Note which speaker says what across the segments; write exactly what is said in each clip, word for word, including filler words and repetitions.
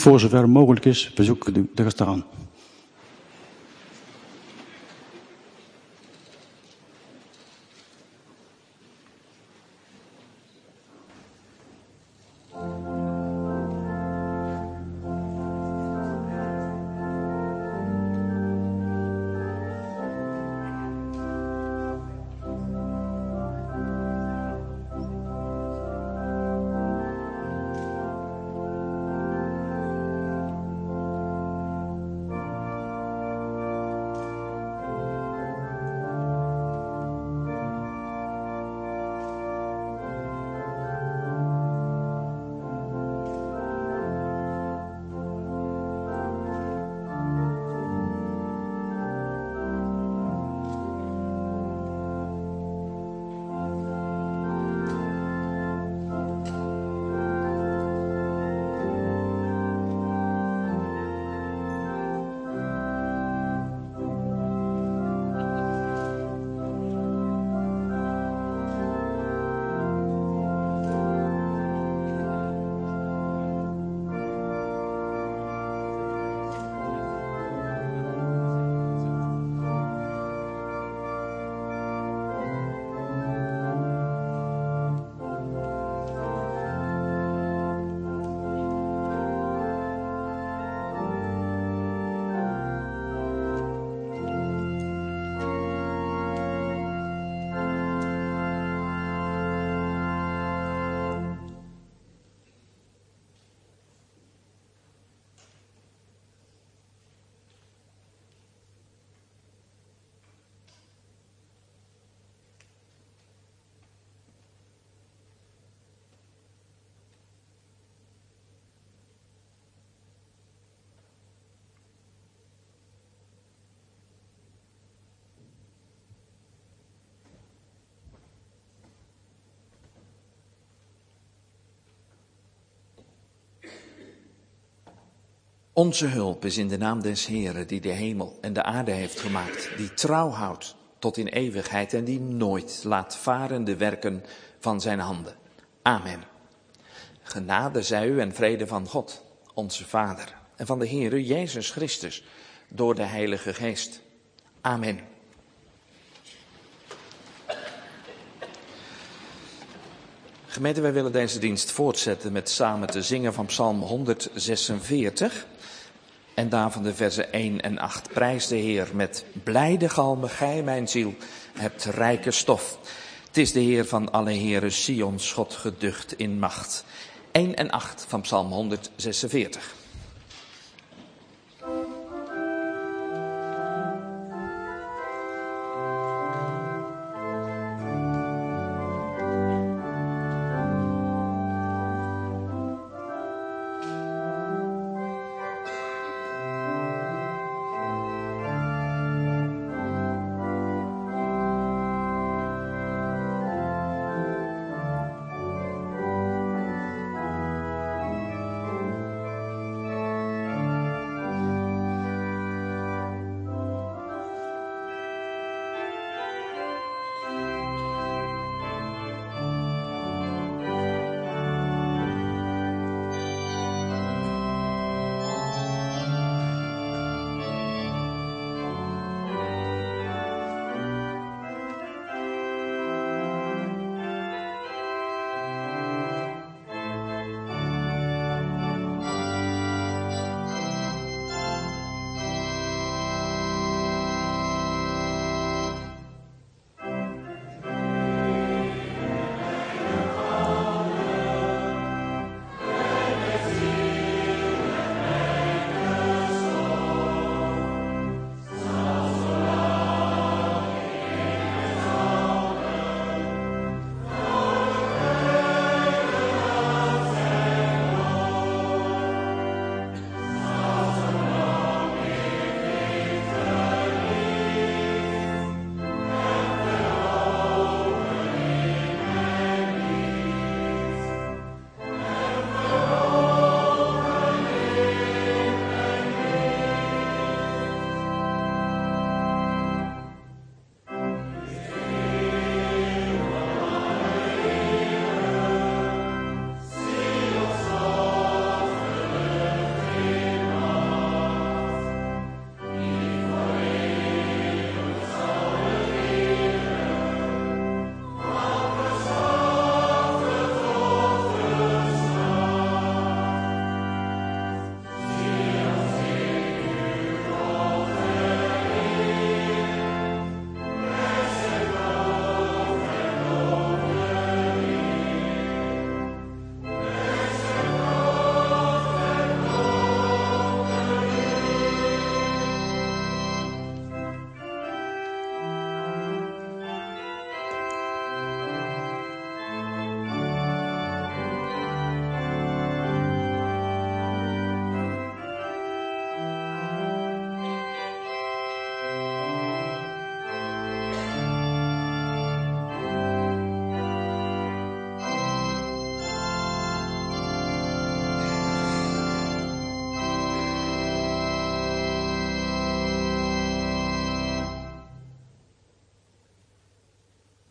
Speaker 1: voor zover mogelijk is, bezoek de, de restaurant.
Speaker 2: Onze hulp is in de naam des Heeren, die de hemel en de aarde heeft gemaakt, die trouw houdt tot in eeuwigheid en die nooit laat varen de werken van zijn handen. Amen. Genade zij u en vrede van God, onze Vader, en van de Heere Jezus Christus, door de Heilige Geest. Amen. Gemeente, wij willen deze dienst voortzetten met samen te zingen van Psalm honderdzesenveertig. En daarvan de versen één en acht. Prijs de Heer met blijde galmen, gij mijn ziel, hebt rijke stof. Het is de Heer van alle heren, Sions God geducht in macht. één en acht van Psalm honderdzesenveertig.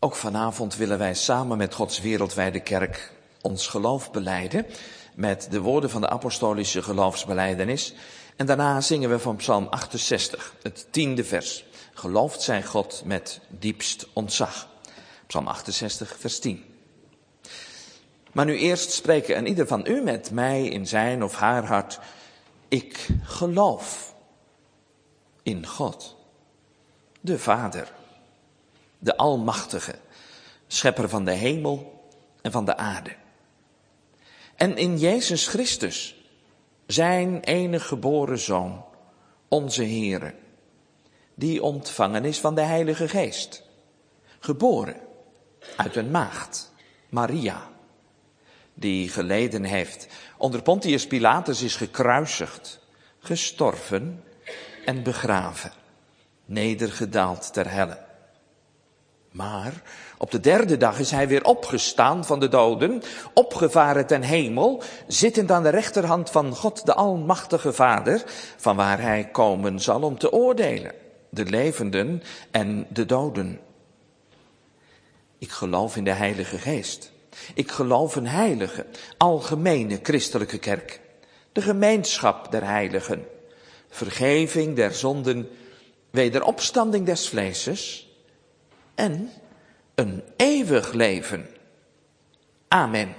Speaker 2: Ook vanavond willen wij samen met Gods wereldwijde kerk ons geloof belijden met de woorden van de apostolische geloofsbelijdenis. En daarna zingen we van Psalm achtenzestig, het tiende vers. Geloofd zij God met diepst ontzag. Psalm achtenzestig, vers tien. Maar nu eerst spreken en ieder van u met mij in zijn of haar hart. Ik geloof in God, de Vader, de Almachtige, schepper van de hemel en van de aarde. En in Jezus Christus, zijn enige geboren Zoon, onze Heere, die ontvangen is van de Heilige Geest, geboren uit een maagd, Maria, die geleden heeft, onder Pontius Pilatus is gekruisigd, gestorven en begraven, nedergedaald ter helle. Maar op de derde dag is hij weer opgestaan van de doden, opgevaren ten hemel, zittend aan de rechterhand van God de Almachtige Vader, vanwaar hij komen zal om te oordelen, de levenden en de doden. Ik geloof in de Heilige Geest. Ik geloof een heilige, algemene christelijke kerk, de gemeenschap der heiligen, vergeving der zonden, wederopstanding des vleeses en een eeuwig leven. Amen.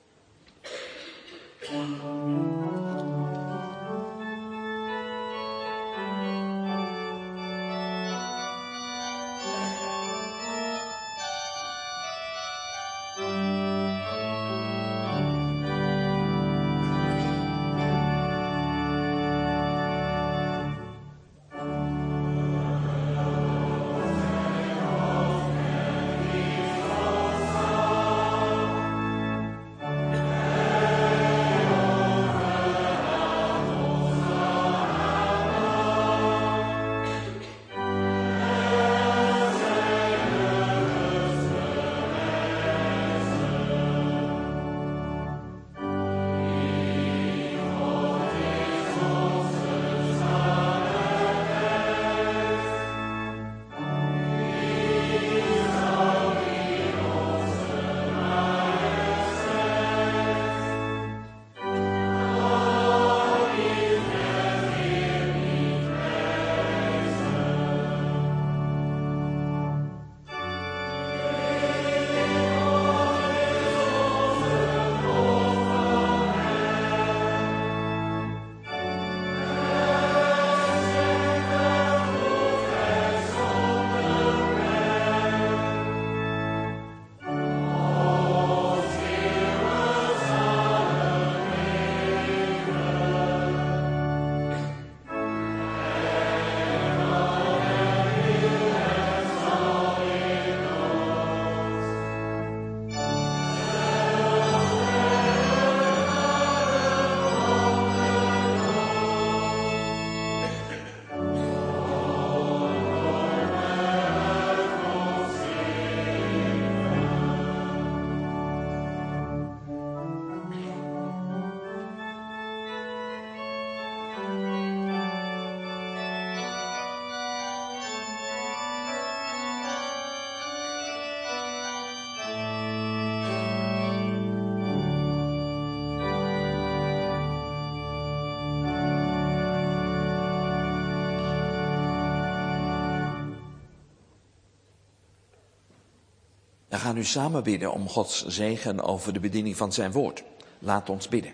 Speaker 2: We gaan nu samen bidden om Gods zegen over de bediening van zijn woord. Laat ons bidden.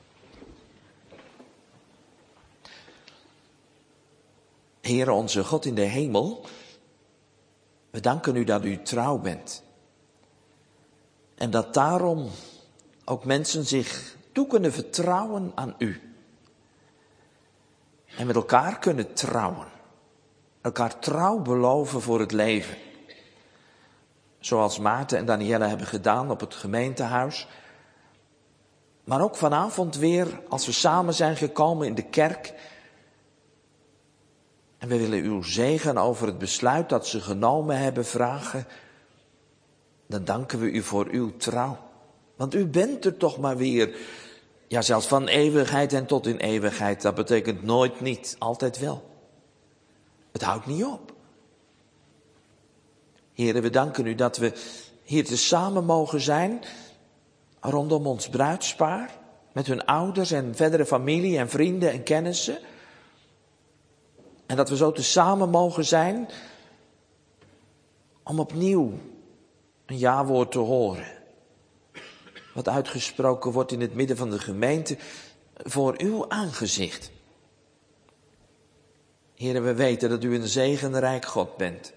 Speaker 2: Heere onze God in de hemel, we danken u dat u trouw bent. En dat daarom ook mensen zich toe kunnen vertrouwen aan u. En met elkaar kunnen trouwen. Elkaar trouw beloven voor het leven. Zoals Maarten en Danielle hebben gedaan op het gemeentehuis. Maar ook vanavond weer als we samen zijn gekomen in de kerk. En we willen uw zegen over het besluit dat ze genomen hebben vragen. Dan danken we u voor uw trouw. Want u bent er toch maar weer. Ja, zelfs van eeuwigheid en tot in eeuwigheid. Dat betekent nooit niet, altijd wel. Het houdt niet op. Heren, we danken u dat we hier tezamen mogen zijn rondom ons bruidspaar, met hun ouders en verdere familie en vrienden en kennissen. En dat we zo tezamen mogen zijn om opnieuw een ja-woord te horen. Wat uitgesproken wordt in het midden van de gemeente voor uw aangezicht. Heren, we weten dat u een zegenrijk God bent.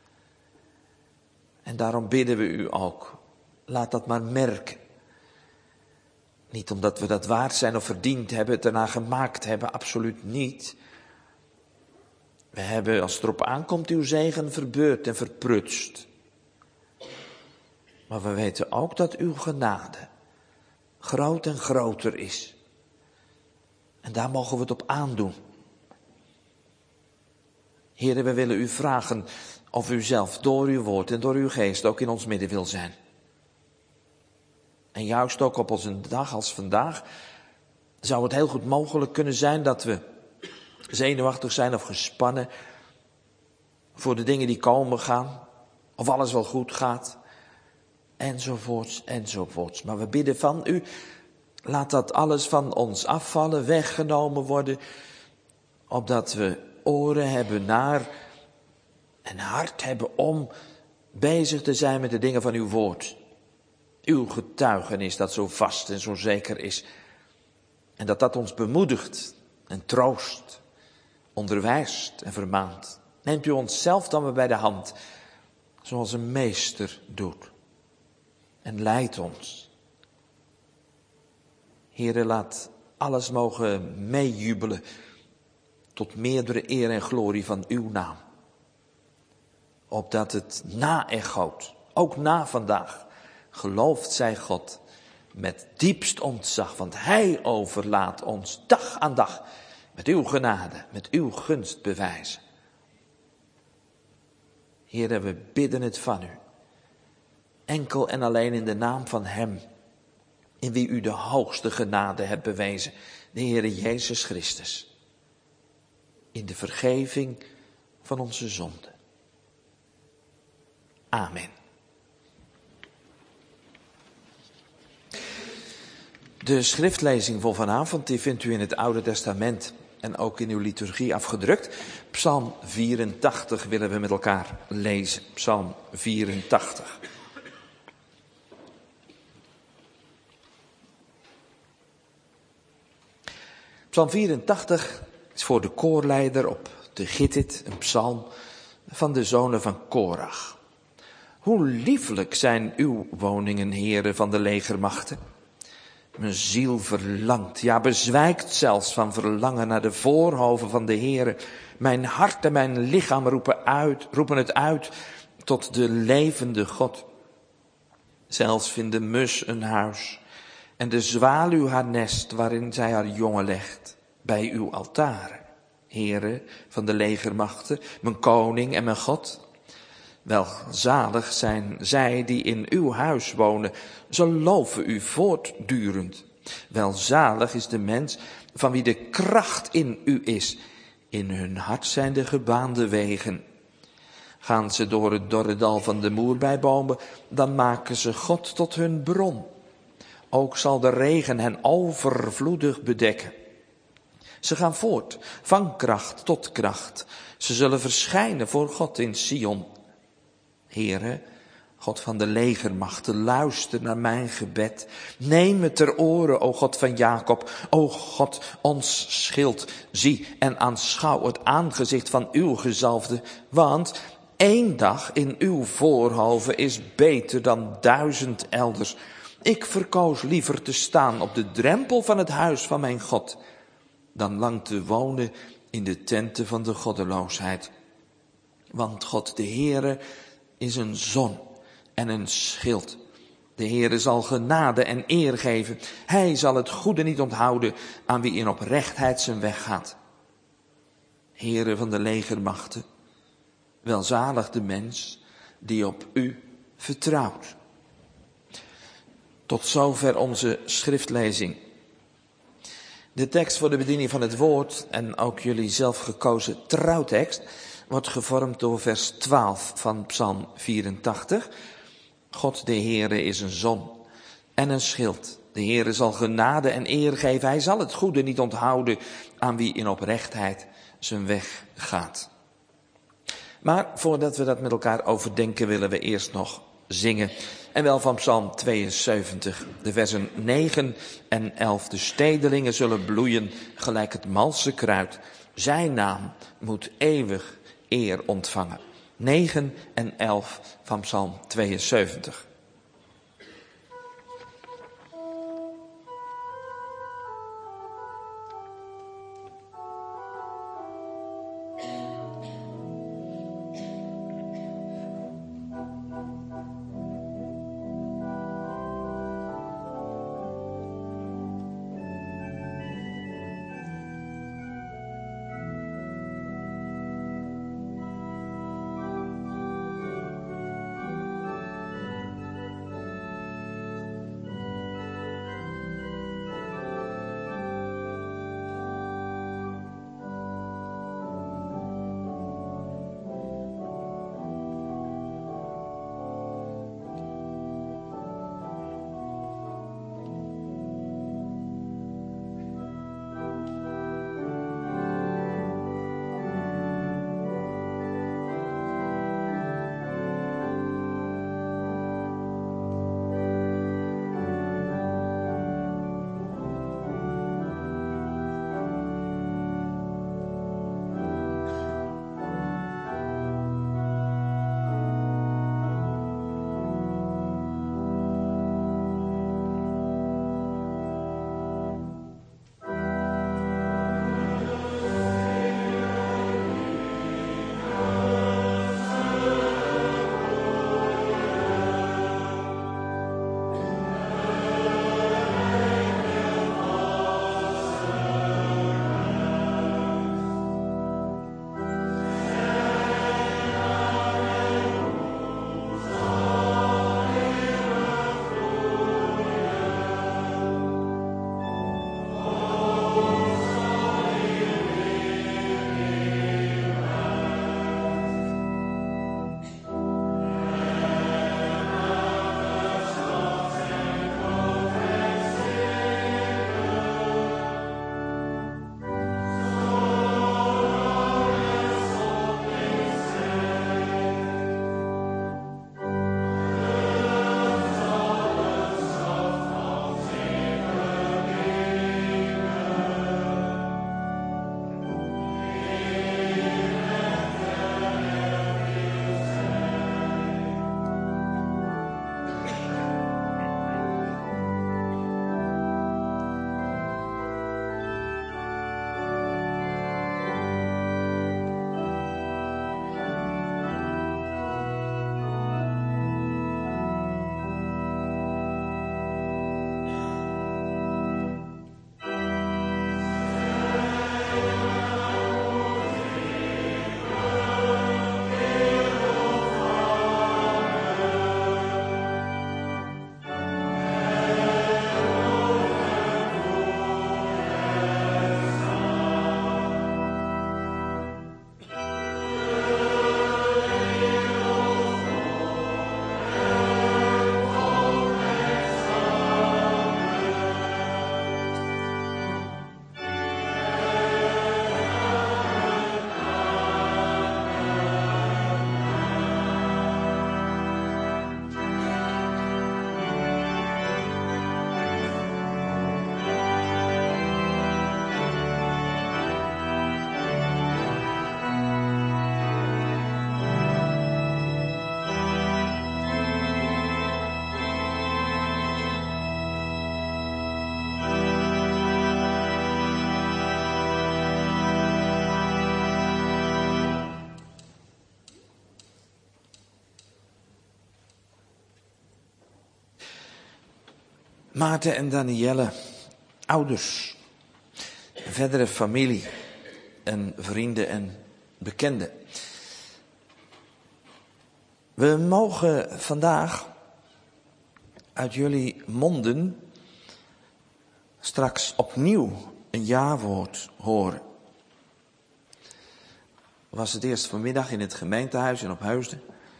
Speaker 2: En daarom bidden we u ook. Laat dat maar merken. Niet omdat we dat waard zijn of verdiend hebben, het ernaar gemaakt hebben, absoluut niet. We hebben, als het erop aankomt, uw zegen verbeurd en verprutst. Maar we weten ook dat uw genade groot en groter is. En daar mogen we het op aandoen. Heren, we willen u vragen of u zelf door uw woord en door uw geest ook in ons midden wil zijn. En juist ook op onze dag als vandaag zou het heel goed mogelijk kunnen zijn dat we zenuwachtig zijn of gespannen voor de dingen die komen gaan, of alles wel goed gaat, enzovoorts, enzovoorts. Maar we bidden van u, laat dat alles van ons afvallen, weggenomen worden, opdat we oren hebben naar en hart hebben om bezig te zijn met de dingen van uw woord. Uw getuigenis dat zo vast en zo zeker is. En dat dat ons bemoedigt en troost, onderwijst en vermaant. Neemt u onszelf dan weer bij de hand, zoals een meester doet. En leidt ons. Heere, laat alles mogen meejubelen tot meerdere eer en glorie van uw naam. Opdat het na-echoot, ook na vandaag, geloofd zij God met diepst ontzag, want hij overlaat ons dag aan dag met uw genade, met uw gunst bewijzen. Heere, we bidden het van u. Enkel en alleen in de naam van hem, in wie u de hoogste genade hebt bewezen, de Heere Jezus Christus. In de vergeving van onze zonden. Amen. De schriftlezing voor vanavond die vindt u in het Oude Testament en ook in uw liturgie afgedrukt. Psalm vierentachtig willen we met elkaar lezen. Psalm vierentachtig. Psalm vierentachtig is voor de koorleider op de Gittit, een psalm van de zonen van Korach. Hoe lieflijk zijn uw woningen, heren van de legermachten. Mijn ziel verlangt, ja bezwijkt zelfs van verlangen naar de voorhoven van de Heere. Mijn hart en mijn lichaam roepen uit, roepen het uit tot de levende God. Zelfs vindt de mus een huis en de zwaluw haar nest waarin zij haar jongen legt, bij uw altaren. Heere van de legermachten, mijn koning en mijn God. Welzalig zijn zij die in uw huis wonen, ze loven u voortdurend. Welzalig is de mens van wie de kracht in u is. In hun hart zijn de gebaande wegen. Gaan ze door het dorre dal van de moerbeibomen, dan maken ze God tot hun bron. Ook zal de regen hen overvloedig bedekken. Ze gaan voort, van kracht tot kracht. Ze zullen verschijnen voor God in Sion. Heere, God van de legermachten, luister naar mijn gebed. Neem het ter oren, o God van Jacob, o God, ons schild. Zie en aanschouw het aangezicht van uw gezalfde, want één dag in uw voorhoven is beter dan duizend elders. Ik verkoos liever te staan op de drempel van het huis van mijn God, dan lang te wonen in de tenten van de goddeloosheid. Want God de Heere is een zon en een schild. De Heere zal genade en eer geven. Hij zal het goede niet onthouden aan wie in oprechtheid zijn weg gaat. Heere van de legermachten, welzalig de mens die op u vertrouwt. Tot zover onze schriftlezing. De tekst voor de bediening van het woord en ook jullie zelf gekozen trouwtekst wordt gevormd door vers twaalf van Psalm vierentachtig. God de Heere is een zon en een schild. De Heere zal genade en eer geven. Hij zal het goede niet onthouden aan wie in oprechtheid zijn weg gaat. Maar voordat we dat met elkaar overdenken, willen we eerst nog zingen. En wel van Psalm tweeënzeventig, de versen negen en elf. De stedelingen zullen bloeien gelijk het malse kruid. Zijn naam moet eeuwig eer ontvangen. negen en elf van Psalm tweeënzeventig.
Speaker 3: Maarten en Danielle, ouders, verdere familie en vrienden en bekenden. We mogen vandaag uit jullie monden straks opnieuw een ja-woord horen. was het eerst vanmiddag in het gemeentehuis in Opheusden.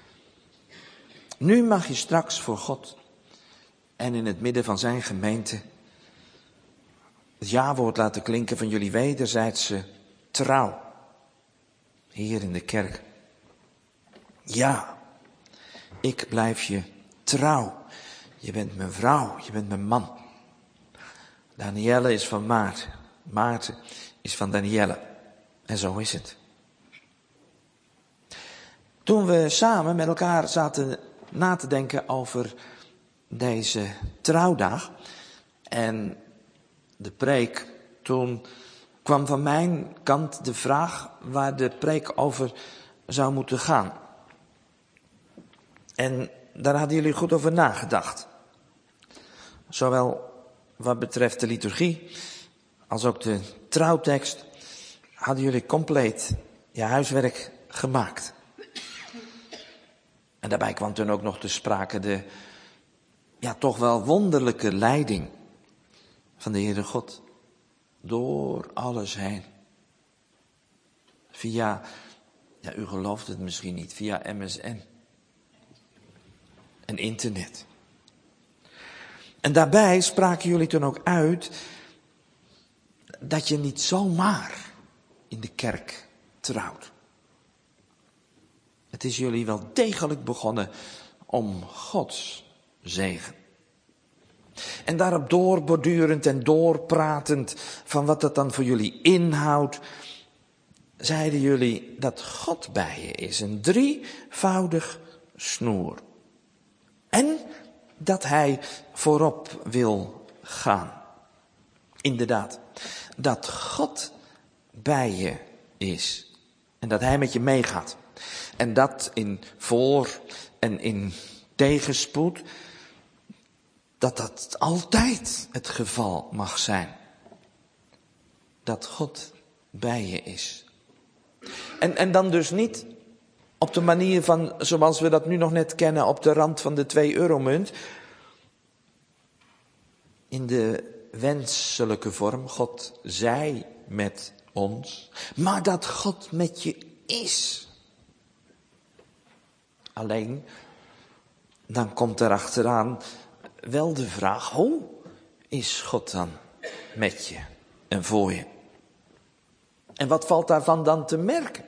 Speaker 3: Nu mag je straks voor God en in het midden van zijn gemeente het ja-woord laten klinken van jullie wederzijdse trouw. Hier in de kerk. Ja, ik blijf je trouw. Je bent mijn vrouw, je bent mijn man. Danielle is van Maarten. Maarten is van Danielle. En zo is het. Toen we samen met elkaar zaten na te denken over deze trouwdag en de preek, toen kwam van mijn kant de vraag waar de preek over zou moeten gaan. En daar hadden jullie goed over nagedacht. Zowel wat betreft de liturgie als ook de trouwtekst hadden jullie compleet je huiswerk gemaakt. En daarbij kwam toen ook nog te sprake de, ja toch wel wonderlijke leiding van de Heere God. Door alles heen. Via, ja u gelooft het misschien niet, via M S N. En internet. En daarbij spraken jullie toen ook uit dat je niet zomaar in de kerk trouwt. Het is jullie wel degelijk begonnen om Gods zegen. En daarop doorbordurend en doorpratend van wat dat dan voor jullie inhoudt, zeiden jullie dat God bij je is. Een drievoudig snoer. En dat hij voorop wil gaan. Inderdaad, dat God bij je is. En dat hij met je meegaat. En dat in voor- en in tegenspoed, dat dat altijd het geval mag zijn. Dat God bij je is. En, en dan dus niet op de manier van, zoals we dat nu nog net kennen, op de rand van de twee euro munt. In de wenselijke vorm, God zij met ons. Maar dat God met je is. Alleen, dan komt er achteraan wel de vraag, hoe is God dan met je en voor je? En wat valt daarvan dan te merken?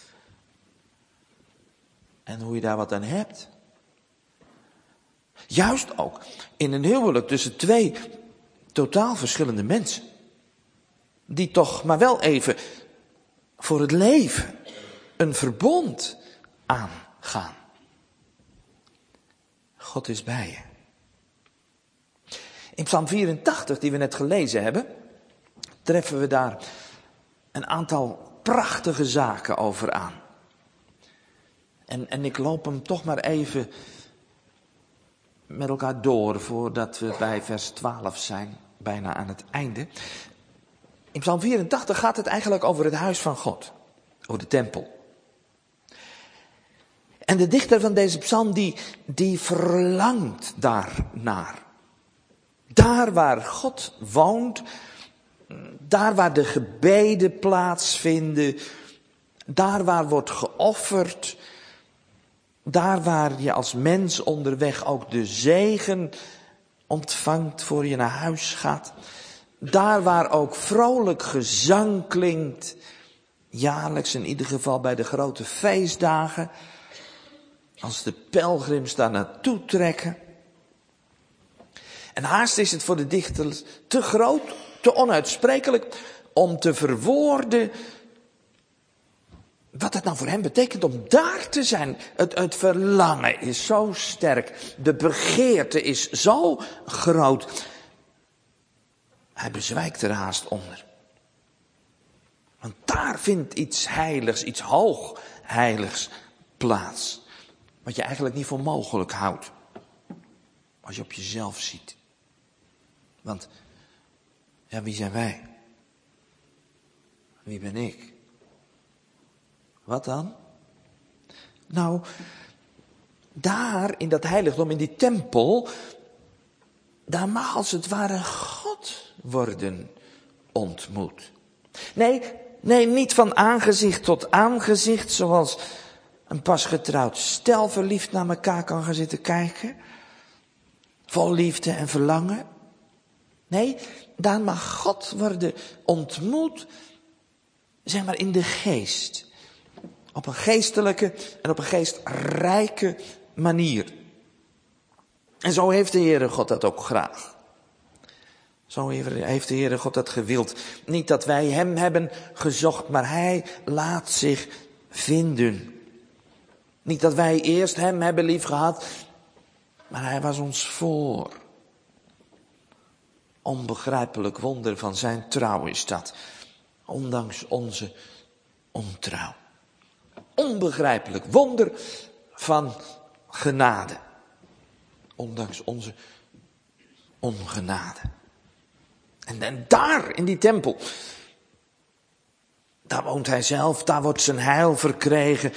Speaker 3: En hoe je daar wat aan hebt? Juist ook in een huwelijk tussen twee totaal verschillende mensen. Die toch maar wel even voor het leven een verbond aangaan. God is bij je. In Psalm vierentachtig, die we net gelezen hebben, treffen we daar een aantal prachtige zaken over aan. En, en ik loop hem toch maar even met elkaar door voordat we bij vers twaalf zijn, bijna aan het einde. In Psalm vierentachtig gaat het eigenlijk over het huis van God, over de tempel. En de dichter van deze psalm die, die verlangt daarnaar. Daar waar God woont, daar waar de gebeden plaatsvinden, daar waar wordt geofferd, daar waar je als mens onderweg ook de zegen ontvangt voor je naar huis gaat, daar waar ook vrolijk gezang klinkt, jaarlijks in ieder geval bij de grote feestdagen, als de pelgrims daar naartoe trekken. En haast is het voor de dichter te groot, te onuitsprekelijk om te verwoorden wat het nou voor hem betekent om daar te zijn. Het, het verlangen is zo sterk, de begeerte is zo groot. Hij bezwijkt er haast onder. Want daar vindt iets heiligs, iets hoogheiligs plaats. Wat je eigenlijk niet voor mogelijk houdt. Als je op jezelf ziet. Want, ja, wie zijn wij? Wie ben ik? Wat dan? Nou, daar in dat heiligdom, in die tempel, daar mag als het ware God worden ontmoet. Nee, Nee, niet van aangezicht tot aangezicht, zoals een pas getrouwd stel verliefd naar elkaar kan gaan zitten kijken. Vol liefde en verlangen. Nee, daar mag God worden ontmoet, zeg maar in de geest. Op een geestelijke en op een geestrijke manier. En zo heeft de Heere God dat ook graag. Zo heeft de Heere God dat gewild. Niet dat wij hem hebben gezocht, maar hij laat zich vinden. Niet dat wij eerst hem hebben lief gehad, maar hij was ons voor. Onbegrijpelijk wonder van zijn trouw is dat. Ondanks onze ontrouw. Onbegrijpelijk wonder van genade. Ondanks onze ongenade. En, en daar in die tempel, daar woont hij zelf, daar wordt zijn heil verkregen.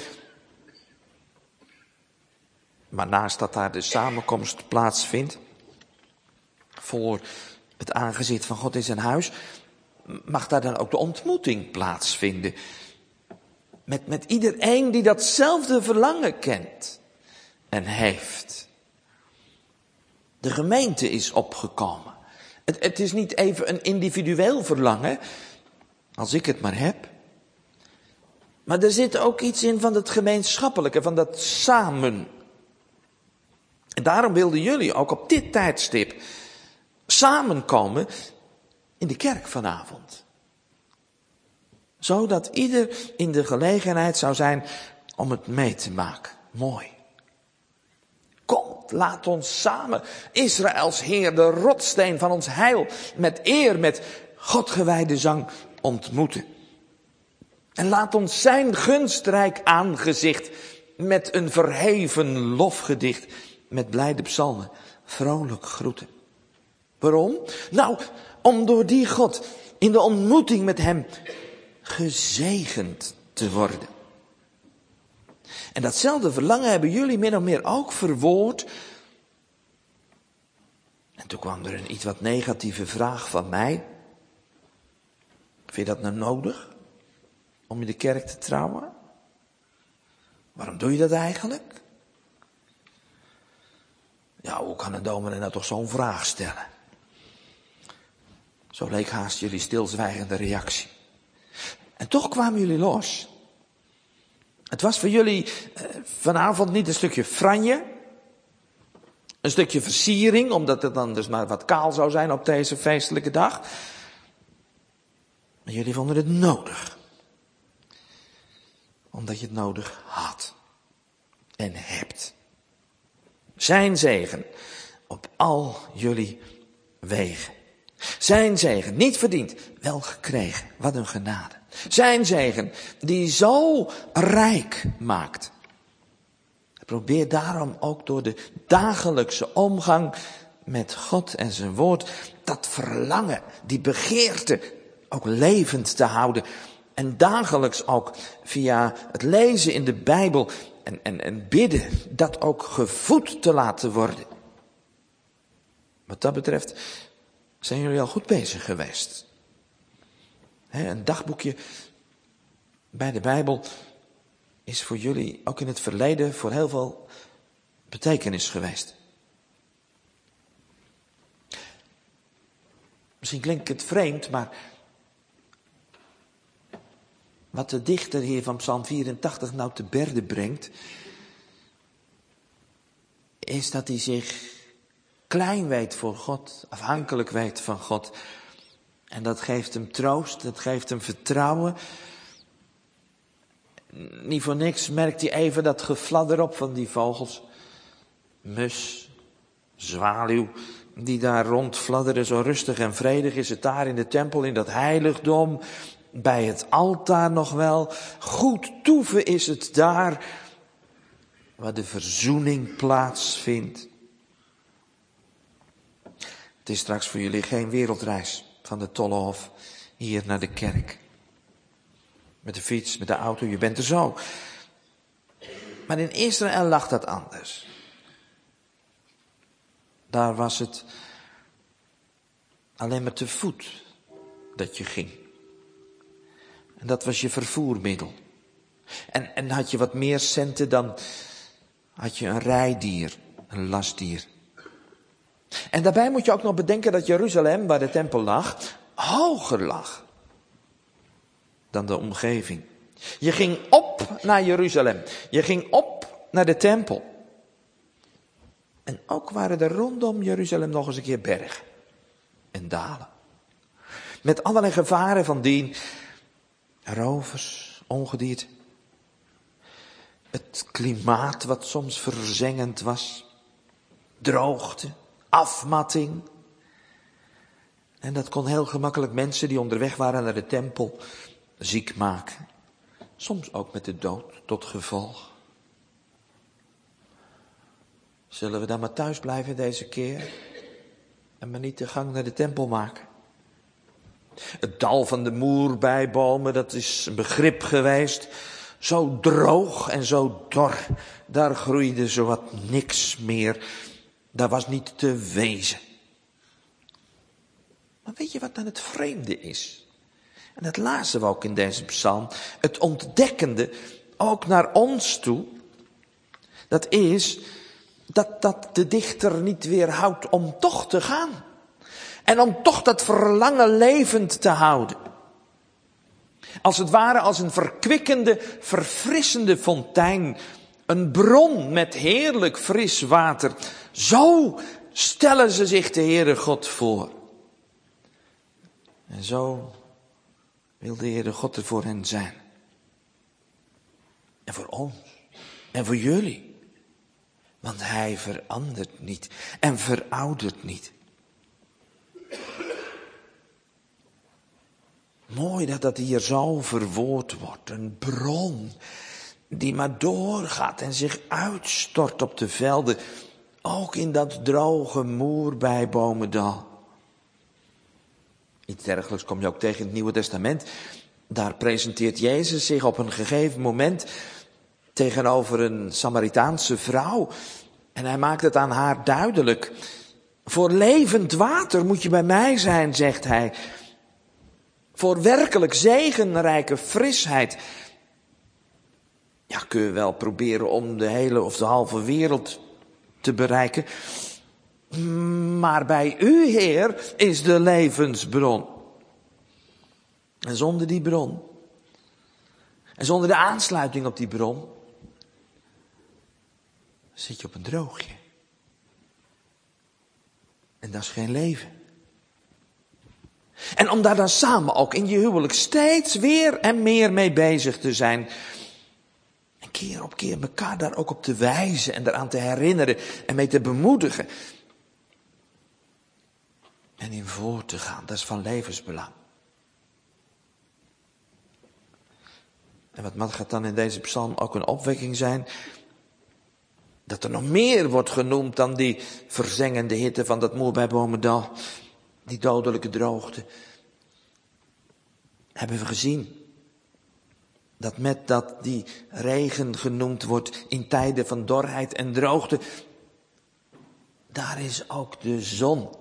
Speaker 3: Maar naast dat daar de samenkomst plaatsvindt, voor het aangezicht van God in zijn huis, mag daar dan ook de ontmoeting plaatsvinden. Met, met iedereen die datzelfde verlangen kent en heeft. De gemeente is opgekomen. Het, het is niet even een individueel verlangen, als ik het maar heb. Maar er zit ook iets in van het gemeenschappelijke, van dat samen. En daarom wilden jullie ook op dit tijdstip samenkomen in de kerk vanavond. Zodat ieder in de gelegenheid zou zijn om het mee te maken. Mooi. Komt, laat ons samen Israëls Heer, de rotsteen van ons heil, met eer, met Godgewijde zang ontmoeten. En laat ons zijn gunstrijk aangezicht met een verheven lofgedicht, met blijde psalmen, vrolijk groeten. Waarom? Nou, om door die God in de ontmoeting met hem gezegend te worden. En datzelfde verlangen hebben jullie min of meer ook verwoord. En toen kwam er een iets wat negatieve vraag van mij. Vind je dat nou nodig? Om in de kerk te trouwen? Waarom doe je dat eigenlijk? Ja, hoe kan een dominee nou toch zo'n vraag stellen? Zo leek haast jullie stilzwijgende reactie. En toch kwamen jullie los. Het was voor jullie eh, vanavond niet een stukje franje. Een stukje versiering, omdat het dan dus maar wat kaal zou zijn op deze feestelijke dag. Maar jullie vonden het nodig. Omdat je het nodig had. En hebt. Zijn zegen op al jullie wegen. Zijn zegen, niet verdiend, wel gekregen. Wat een genade. Zijn zegen, die zo rijk maakt. Probeer daarom ook door de dagelijkse omgang met God en zijn woord, dat verlangen, die begeerte, ook levend te houden. En dagelijks ook via het lezen in de Bijbel en, en, en bidden, dat ook gevoed te laten worden. Wat dat betreft zijn jullie al goed bezig geweest. He, een dagboekje bij de Bijbel is voor jullie ook in het verleden voor heel veel betekenis geweest. Misschien klinkt het vreemd, maar wat de dichter hier van Psalm vierentachtig nou te berde brengt, is dat hij zich klein weet voor God, afhankelijk weet van God. En dat geeft hem troost, dat geeft hem vertrouwen. Niet voor niks merkt hij even dat gefladder op van die vogels. Mus, zwaluw, die daar rondfladderen, zo rustig en vredig is het daar in de tempel, in dat heiligdom, bij het altaar nog wel. Goed toeven is het daar, waar de verzoening plaatsvindt. Het is straks voor jullie geen wereldreis van de Tollehof hier naar de kerk. Met de fiets, met de auto, je bent er zo. Maar in Israël lag dat anders. Daar was het alleen maar te voet dat je ging. En dat was je vervoermiddel. En, en had je wat meer centen, dan had je een rijdier, een lastdier. En daarbij moet je ook nog bedenken dat Jeruzalem, waar de tempel lag, hoger lag dan de omgeving. Je ging op naar Jeruzalem. Je ging op naar de tempel. En ook waren er rondom Jeruzalem nog eens een keer bergen en dalen. Met allerlei gevaren van dien. Rovers, ongedierte. Het klimaat wat soms verzengend was. Droogte, afmatting. En dat kon heel gemakkelijk mensen die onderweg waren naar de tempel ziek maken. Soms ook met de dood tot gevolg. Zullen we dan maar thuis blijven deze keer? En maar niet de gang naar de tempel maken? Het dal van de moerbeibomen, dat is een begrip geweest. Zo droog en zo dor. Daar groeide zowat niks meer. Daar was niet te wezen. Maar weet je wat dan het vreemde is? En dat lazen we ook in deze psalm. Het ontdekkende, ook naar ons toe. Dat is dat, dat de dichter niet weerhoudt om toch te gaan. En om toch dat verlangen levend te houden. Als het ware als een verkwikkende, verfrissende fontein. Een bron met heerlijk fris water. Zo stellen ze zich de Heere God voor. En zo wil de Heere God er voor hen zijn. En voor ons. En voor jullie. Want hij verandert niet. En veroudert niet. Mooi dat dat hier zo verwoord wordt. Een bron die maar doorgaat en zich uitstort op de velden. Ook in dat droge moerbeiboomendal. Iets dergelijks kom je ook tegen in het Nieuwe Testament. Daar presenteert Jezus zich op een gegeven moment tegenover een Samaritaanse vrouw. En hij maakt het aan haar duidelijk. Voor levend water moet je bij mij zijn, zegt hij. Voor werkelijk zegenrijke frisheid. Ja, kun je wel proberen om de hele of de halve wereld te bereiken. Maar bij u, Heer, is de levensbron. En zonder die bron, en zonder de aansluiting op die bron, zit je op een droogje. En dat is geen leven. En om daar dan samen ook in je huwelijk steeds weer en meer mee bezig te zijn. En keer op keer elkaar daar ook op te wijzen en eraan te herinneren en mee te bemoedigen. En in voor te gaan, dat is van levensbelang. En wat mag het dan in deze psalm ook een opwekking zijn? Dat er nog meer wordt genoemd dan die verzengende hitte van dat moerbeiboomendal. Die dodelijke droogte. Hebben we gezien. Dat met dat die regen genoemd wordt in tijden van dorheid en droogte. Daar is ook de zon.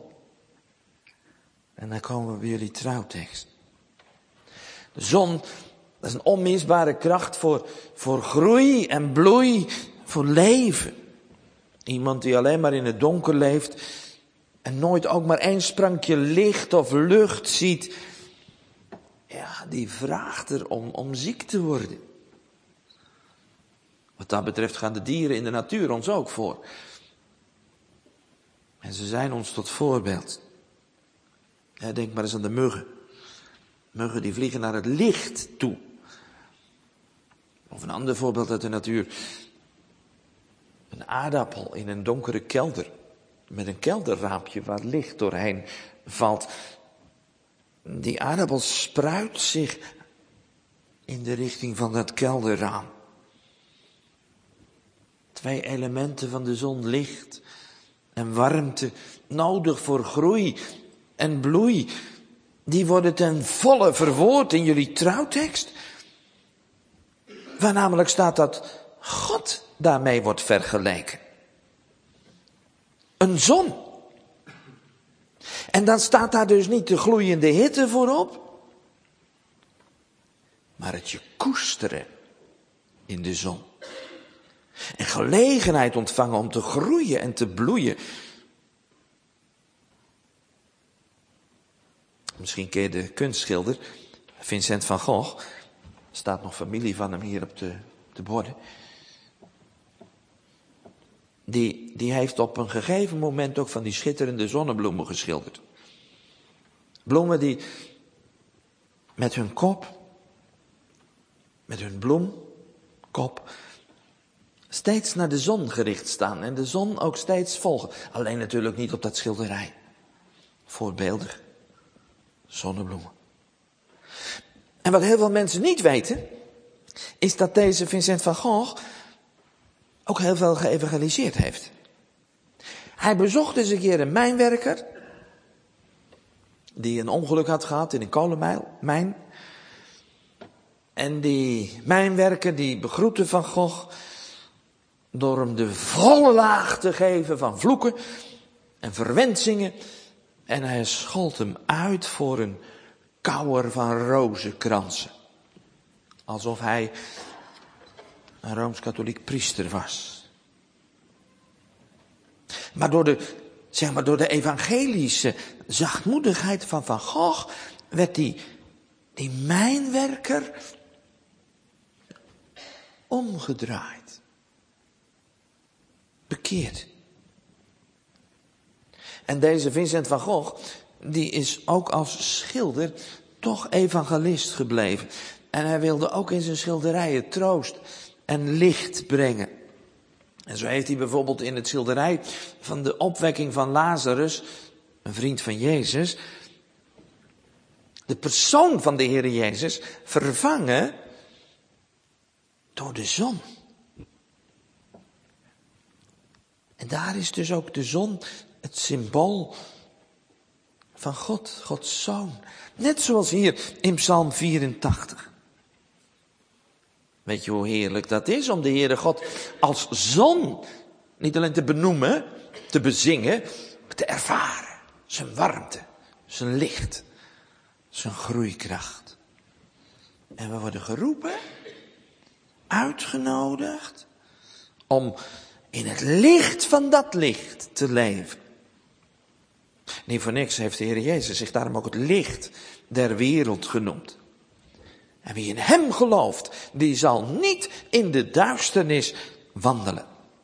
Speaker 3: En dan komen we bij jullie trouwtekst. De zon, dat is een onmisbare kracht voor, voor groei en bloei, voor leven. Iemand die alleen maar in het donker leeft en nooit ook maar één sprankje licht of lucht ziet. Ja, die vraagt er om, om ziek te worden. Wat dat betreft gaan de dieren in de natuur ons ook voor. En ze zijn ons tot voorbeeld. Ja, denk maar eens aan de muggen. Muggen die vliegen naar het licht toe. Of een ander voorbeeld uit de natuur. Een aardappel in een donkere kelder. Met een kelderraampje waar licht doorheen valt. Die aardappel spruit zich in de richting van dat kelderraam. Twee elementen van de zon, licht en warmte, nodig voor groei en bloei. Die worden ten volle verwoord in jullie trouwtekst. Waar namelijk staat dat God daarmee wordt vergeleken. Een zon. En dan staat daar dus niet de gloeiende hitte voorop. maar het je koesteren in de zon. En gelegenheid ontvangen om te groeien en te bloeien. Misschien ken je de kunstschilder Vincent van Gogh. Er staat nog familie van hem hier op de, de borden. Die, die heeft op een gegeven moment ook van die schitterende zonnebloemen geschilderd. Bloemen die met hun kop, met hun bloemkop, steeds naar de zon gericht staan. En de zon ook steeds volgen. Alleen natuurlijk niet op dat schilderij. Voorbeeldig. Zonnebloemen. En wat heel veel mensen niet weten, is dat deze Vincent van Gogh ook heel veel geëvangeliseerd heeft. Hij bezocht eens een keer een mijnwerker, die een ongeluk had gehad in een kolenmijn. En die mijnwerker die begroette Van Gogh door hem de volle laag te geven van vloeken en verwensingen. En hij schold hem uit voor een kauwer van rozenkransen. Alsof hij een Rooms-katholiek priester was. Maar door de, zeg maar door de evangelische zachtmoedigheid van Van Gogh werd die, die mijnwerker omgedraaid. Bekeerd. En deze Vincent van Gogh, die is ook als schilder toch evangelist gebleven. En hij wilde ook in zijn schilderijen troost en licht brengen. En zo heeft hij bijvoorbeeld in het schilderij van de opwekking van Lazarus, een vriend van Jezus, de persoon van de Heere Jezus vervangen door de zon. En daar is dus ook de zon het symbool van God, Gods Zoon. Net zoals hier in Psalm vierentachtig. Weet je hoe heerlijk dat is om de Heere God als zon niet alleen te benoemen, te bezingen, maar te ervaren. Zijn warmte, zijn licht, zijn groeikracht. En we worden geroepen, uitgenodigd, om in het licht van dat licht te leven. Niet voor niks heeft de Heer Jezus zich daarom ook het licht der wereld genoemd. En wie in hem gelooft, die zal niet in de duisternis wandelen.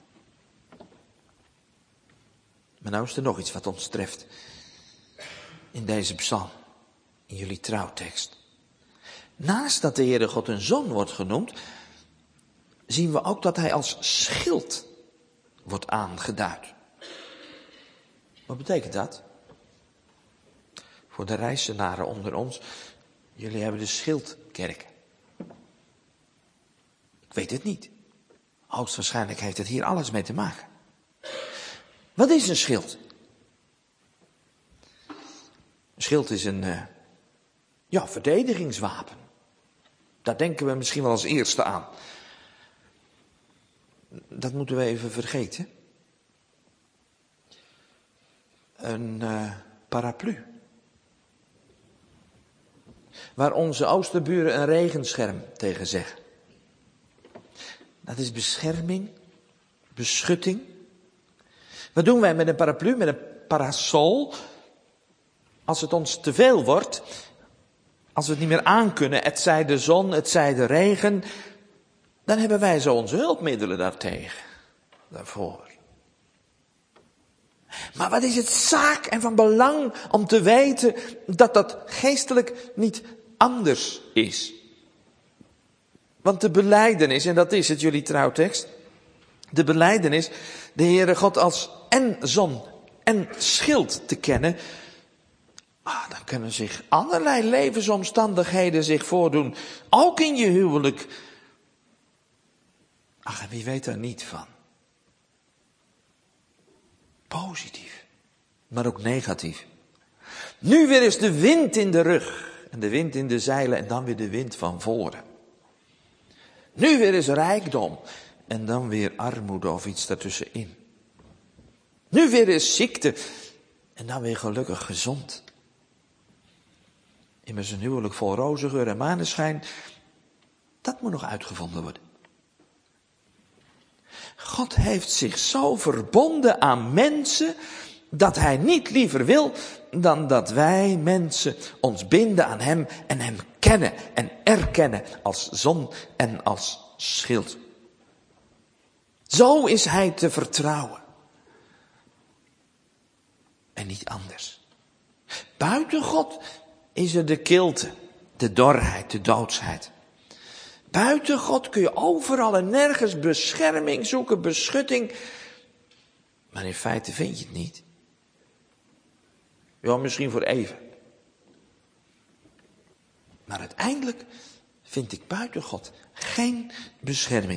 Speaker 3: Maar nou is er nog iets wat ons treft in deze psalm, in jullie trouwtekst. Naast dat de Heere God een zon wordt genoemd, zien we ook dat hij als schild wordt aangeduid. Wat betekent dat? Voor de reizenaren onder ons, jullie hebben de schildkerk. Ik weet het niet. Hoogstwaarschijnlijk heeft het hier alles mee te maken. Wat is een schild? Een schild is een uh, ja, verdedigingswapen. Daar denken we misschien wel als eerste aan. Dat moeten we even vergeten. Een uh, paraplu. Waar onze oosterburen een regenscherm tegen zeggen. Dat is bescherming, beschutting. Wat doen wij met een paraplu, met een parasol? Als het ons te veel wordt, als we het niet meer aankunnen, het zij de zon, het zij de regen, dan hebben wij zo onze hulpmiddelen daartegen, daarvoor. Maar wat is het zaak en van belang om te weten dat dat geestelijk niet anders is. Want de belijdenis, en dat is het jullie trouwtekst, de belijdenis, de Heere God als en zon en schild te kennen, ah, dan kunnen zich allerlei levensomstandigheden zich voordoen, ook in je huwelijk. Ach, en wie weet daar niet van. Positief, maar ook negatief. Nu weer is de wind in de rug en de wind in de zeilen en dan weer de wind van voren. Nu weer is rijkdom en dan weer armoede of iets daartussenin. Nu weer is ziekte en dan weer gelukkig gezond. Immers een huwelijk vol rozengeur en maneschijn, Dat moet nog uitgevonden worden. God heeft zich zo verbonden aan mensen dat hij niet liever wil dan dat wij mensen ons binden aan hem en hem kennen en erkennen als zon en als schild. Zo is hij te vertrouwen. En niet anders. Buiten God is er de kilte, de dorheid, de doodsheid. Buiten God kun je overal en nergens bescherming zoeken, beschutting. Maar in feite vind je het niet. Ja, misschien voor even. Maar uiteindelijk vind ik buiten God geen bescherming.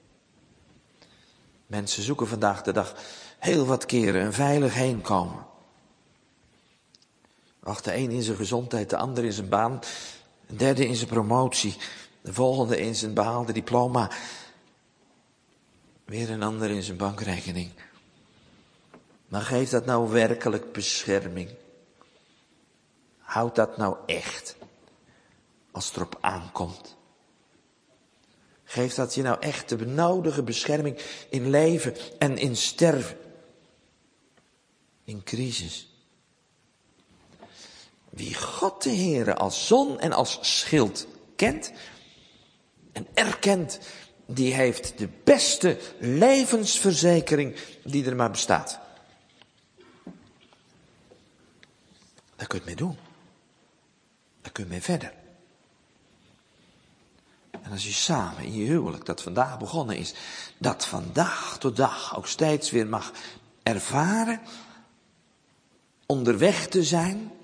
Speaker 3: Mensen zoeken vandaag de dag heel wat keren een veilig heenkomen. Wacht, de een in zijn gezondheid, de ander in zijn baan, de derde in zijn promotie, de volgende in zijn behaalde diploma, weer een ander in zijn bankrekening. Maar geeft dat nou werkelijk bescherming? Houdt dat nou echt, als het erop aankomt? Geeft dat je nou echt de benodigde bescherming in leven en in sterven? In crisis. Wie God de Heere als zon en als schild kent en erkent, die heeft de beste levensverzekering die er maar bestaat. Daar kun je het mee doen. Daar kun je mee verder. En als je samen in je huwelijk, dat vandaag begonnen is, dat van dag tot dag ook steeds weer mag ervaren, onderweg te zijn,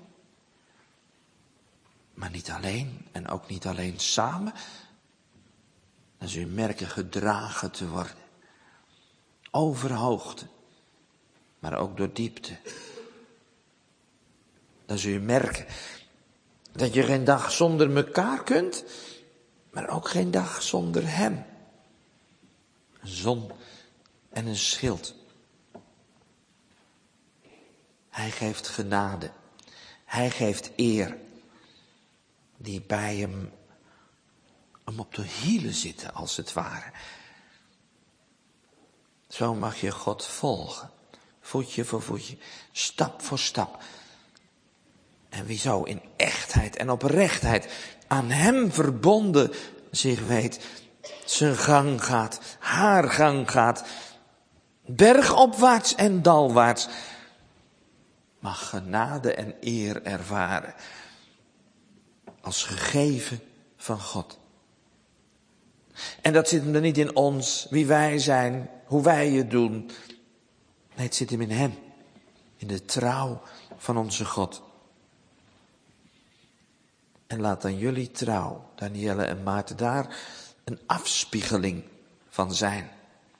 Speaker 3: maar niet alleen en ook niet alleen samen, dan zul je merken gedragen te worden. Over hoogte, maar ook door diepte. Dan zul je merken dat je geen dag zonder elkaar kunt, maar ook geen dag zonder hem. Een zon en een schild. Hij geeft genade. Hij geeft eer. Die bij hem, hem op de hielen zitten, als het ware. Zo mag je God volgen. Voetje voor voetje. Stap voor stap. En wie zo in echtheid en oprechtheid aan hem verbonden zich weet, zijn gang gaat, haar gang gaat, bergopwaarts en dalwaarts, mag genade en eer ervaren, als gegeven van God. En dat zit hem er niet in ons, wie wij zijn, hoe wij het doen. Nee, het zit hem in hem, in de trouw van onze God. En laat dan jullie trouw, Danielle en Maarten, daar een afspiegeling van zijn.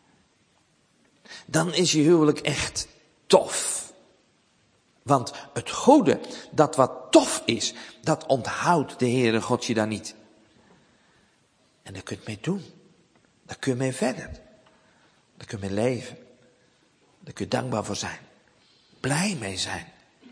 Speaker 3: Dan is je huwelijk echt tof. Want het goede, dat wat tof is, dat onthoudt de Heere God je dan niet. En daar kun je mee doen. Daar kun je mee verder. Daar kun je mee leven. Daar kun je dankbaar voor zijn. Blij mee zijn.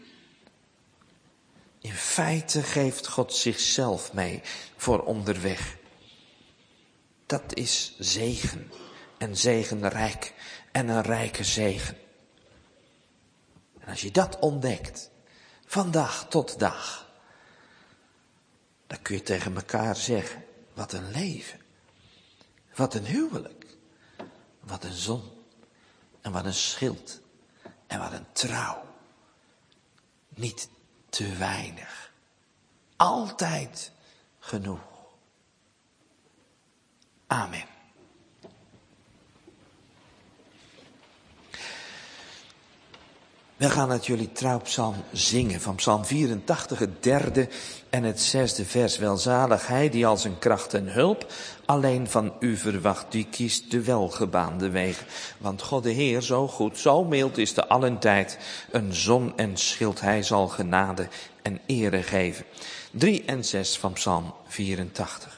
Speaker 3: In feite geeft God zichzelf mee voor onderweg. Dat is zegen en zegenrijk en een rijke zegen. En als je dat ontdekt, van dag tot dag, dan kun je tegen elkaar zeggen, wat een leven, wat een huwelijk, wat een zon en wat een schild en wat een trouw. Niet te weinig. Altijd genoeg. Amen. We gaan uit jullie trouwpsalm zingen, van psalm vierentachtig, het derde en het zesde vers. Welzalig hij die al zijn kracht en hulp alleen van u verwacht, die kiest de welgebaande wegen. Want God de Heer, zo goed, zo mild is te allen tijd, een zon en schild, hij zal genade en ere geven. Drie en zes van psalm vierentachtig.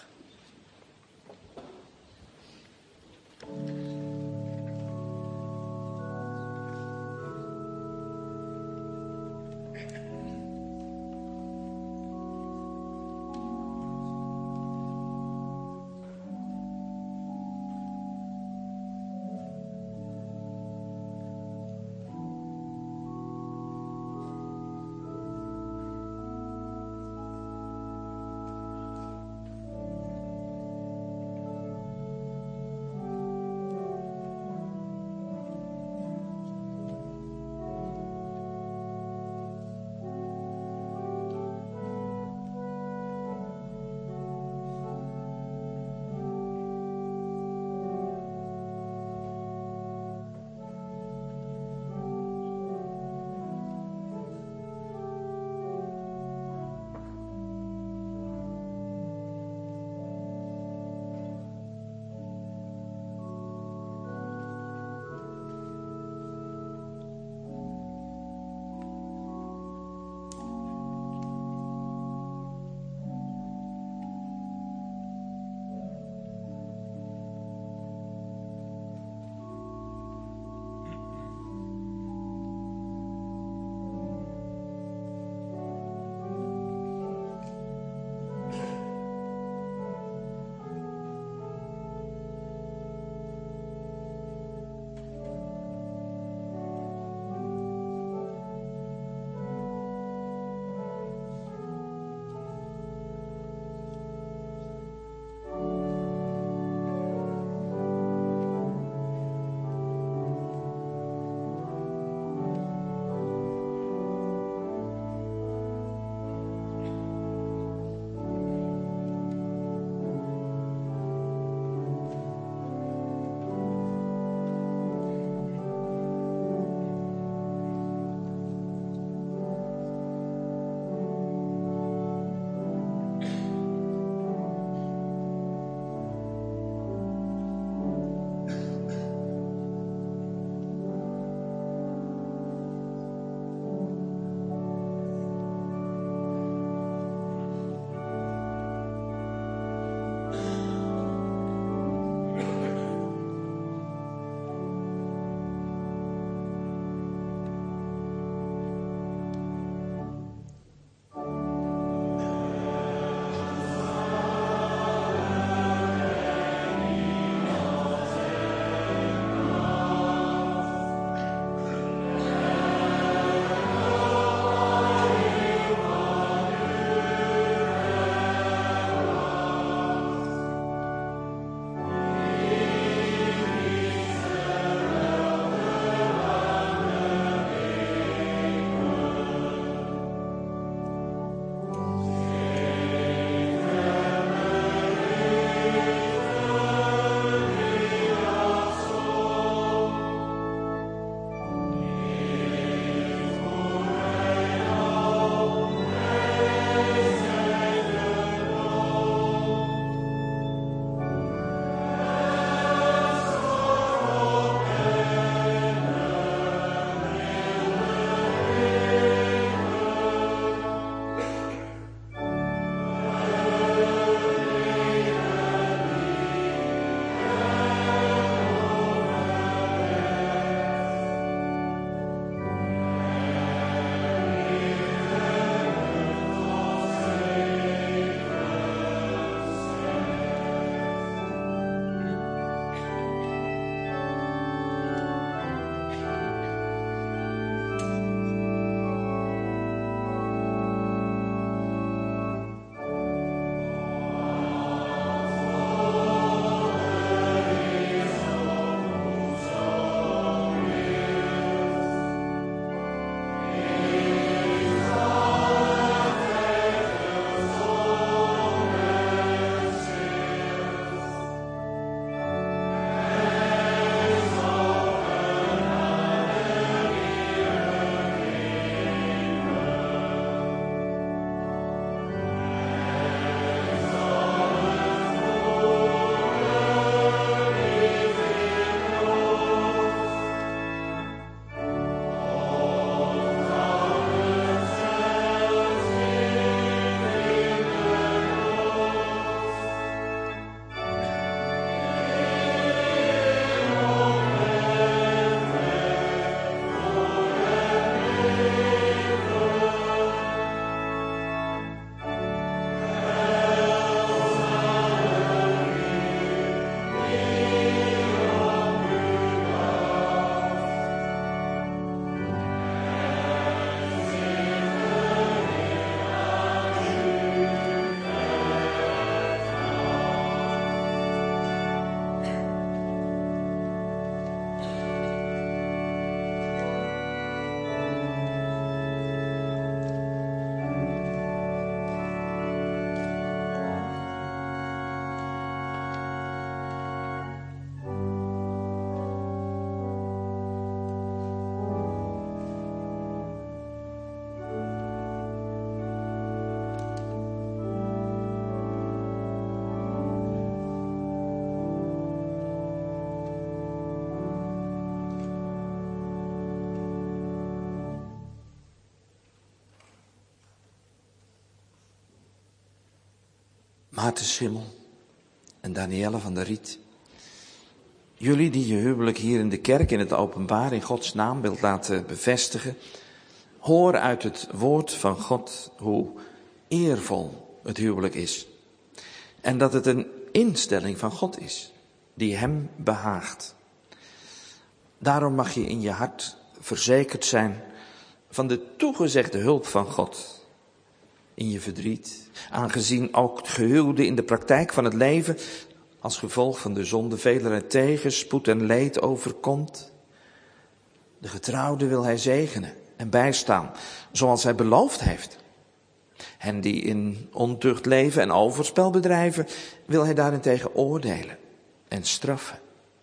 Speaker 3: Maarten Schimmel en Danielle van der Riet. Jullie die je huwelijk hier in de kerk in het openbaar in Gods naam wilt laten bevestigen. Hoor uit het woord van God hoe eervol het huwelijk is. En dat het een instelling van God is die hem behaagt. Daarom mag je in je hart verzekerd zijn van de toegezegde hulp van God in je verdriet, aangezien ook het gehuwde in de praktijk van het leven als gevolg van de zonde velerlei tegenspoed en leed overkomt. De getrouwde wil hij zegenen en bijstaan, zoals hij beloofd heeft. Hen die in ontucht leven en overspel bedrijven, wil hij daarentegen oordelen en straffen.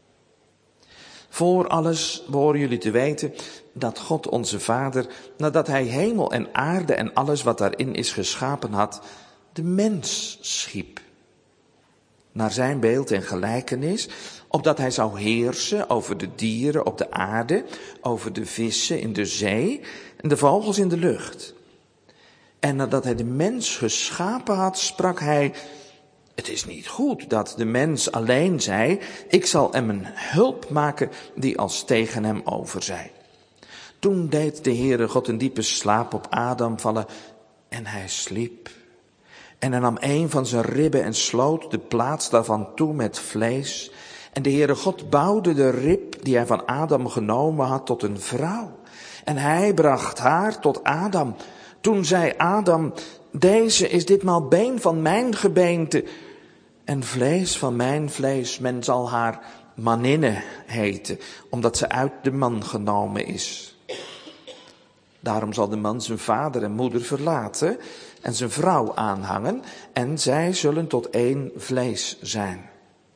Speaker 3: Voor alles behoren jullie te weten dat God onze Vader, nadat hij hemel en aarde en alles wat daarin is geschapen had, de mens schiep. Naar zijn beeld en gelijkenis, opdat hij zou heersen over de dieren op de aarde, over de vissen in de zee en de vogels in de lucht. En nadat hij de mens geschapen had, sprak hij: het is niet goed dat de mens alleen zij, ik zal hem een hulp maken die als tegen hem overzij. Toen deed de Heere God een diepe slaap op Adam vallen en hij sliep. En hij nam een van zijn ribben en sloot de plaats daarvan toe met vlees. En de Heere God bouwde de rib die hij van Adam genomen had tot een vrouw. En hij bracht haar tot Adam. Toen zei Adam: deze is ditmaal been van mijn gebeente en vlees van mijn vlees. Men zal haar maninne heten, omdat ze uit de man genomen is. Daarom zal de man zijn vader en moeder verlaten en zijn vrouw aanhangen en zij zullen tot één vlees zijn.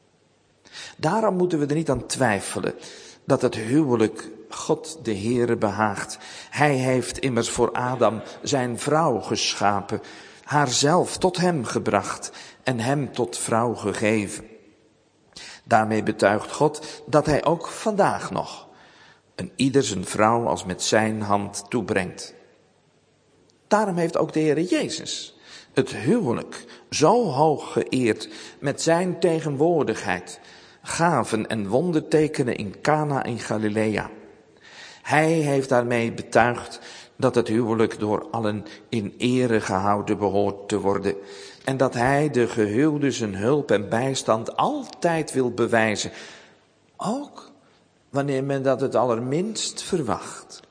Speaker 3: Daarom moeten we er niet aan twijfelen dat het huwelijk God de Heere behaagt. Hij heeft immers voor Adam zijn vrouw geschapen, haarzelf tot hem gebracht en hem tot vrouw gegeven. Daarmee betuigt God dat hij ook vandaag nog een ieder zijn vrouw als met zijn hand toebrengt. Daarom heeft ook de Heere Jezus het huwelijk zo hoog geëerd met zijn tegenwoordigheid, gaven en wondertekenen in Cana in Galilea. Hij heeft daarmee betuigd dat het huwelijk door allen in ere gehouden behoort te worden en dat hij de gehuwde zijn hulp en bijstand altijd wil bewijzen, ook wanneer men dat het allerminst verwacht.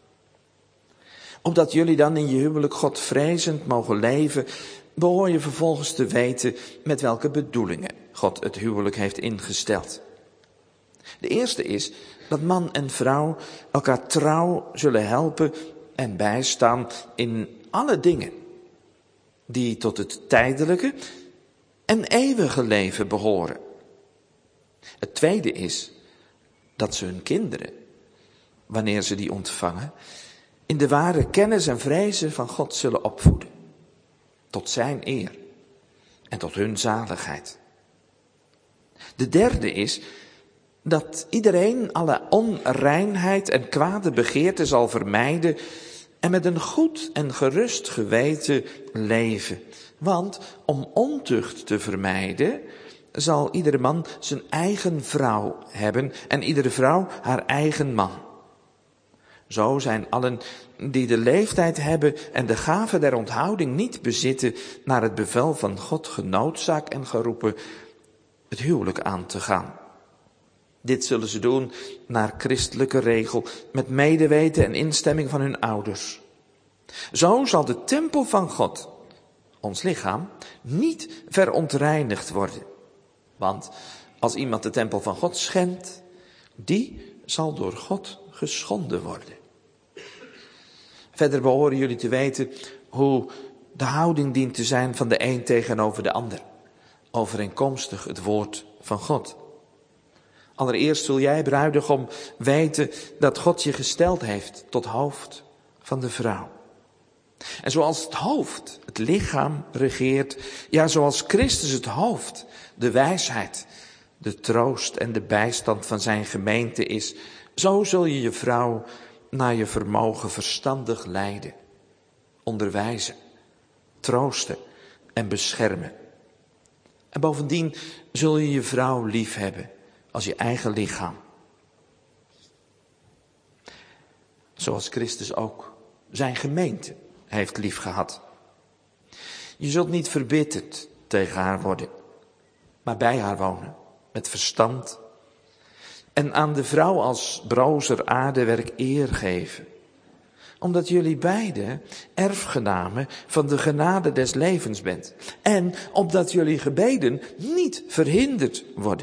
Speaker 3: Opdat jullie dan in je huwelijk Godvrezend mogen leven, behoor je vervolgens te weten met welke bedoelingen God het huwelijk heeft ingesteld. De eerste is dat man en vrouw elkaar trouw zullen helpen en bijstaan in alle dingen die tot het tijdelijke en eeuwige leven behoren. Het tweede is dat ze hun kinderen, wanneer ze die ontvangen, in de ware kennis en vrezen van God zullen opvoeden. Tot zijn eer en tot hun zaligheid. De derde is dat iedereen alle onreinheid en kwade begeerte zal vermijden en met een goed en gerust geweten leven. Want om ontucht te vermijden zal iedere man zijn eigen vrouw hebben en iedere vrouw haar eigen man. Zo zijn allen die de leeftijd hebben en de gave der onthouding niet bezitten, naar het bevel van God genoodzaakt en geroepen het huwelijk aan te gaan. Dit zullen ze doen naar christelijke regel, met medeweten en instemming van hun ouders. Zo zal de tempel van God, ons lichaam, niet verontreinigd worden. Want als iemand de tempel van God schendt, die zal door God geschonden worden. Verder behoren jullie te weten hoe de houding dient te zijn van de een tegenover de ander, overeenkomstig het woord van God. Allereerst zul jij, bruidegom, weten dat God je gesteld heeft tot hoofd van de vrouw. En zoals het hoofd het lichaam regeert, ja, zoals Christus het hoofd, de wijsheid, de troost en de bijstand van zijn gemeente is, zo zul je je vrouw naar je vermogen verstandig leiden, onderwijzen, troosten en beschermen. En bovendien zul je je vrouw lief hebben als je eigen lichaam. Zoals Christus ook zijn gemeente heeft lief gehad. Je zult niet verbitterd tegen haar worden, maar bij haar wonen, met verstand. En aan de vrouw als brozer aardewerk eer geven. Omdat jullie beiden erfgenamen van de genade des levens bent. En opdat jullie gebeden niet verhinderd worden.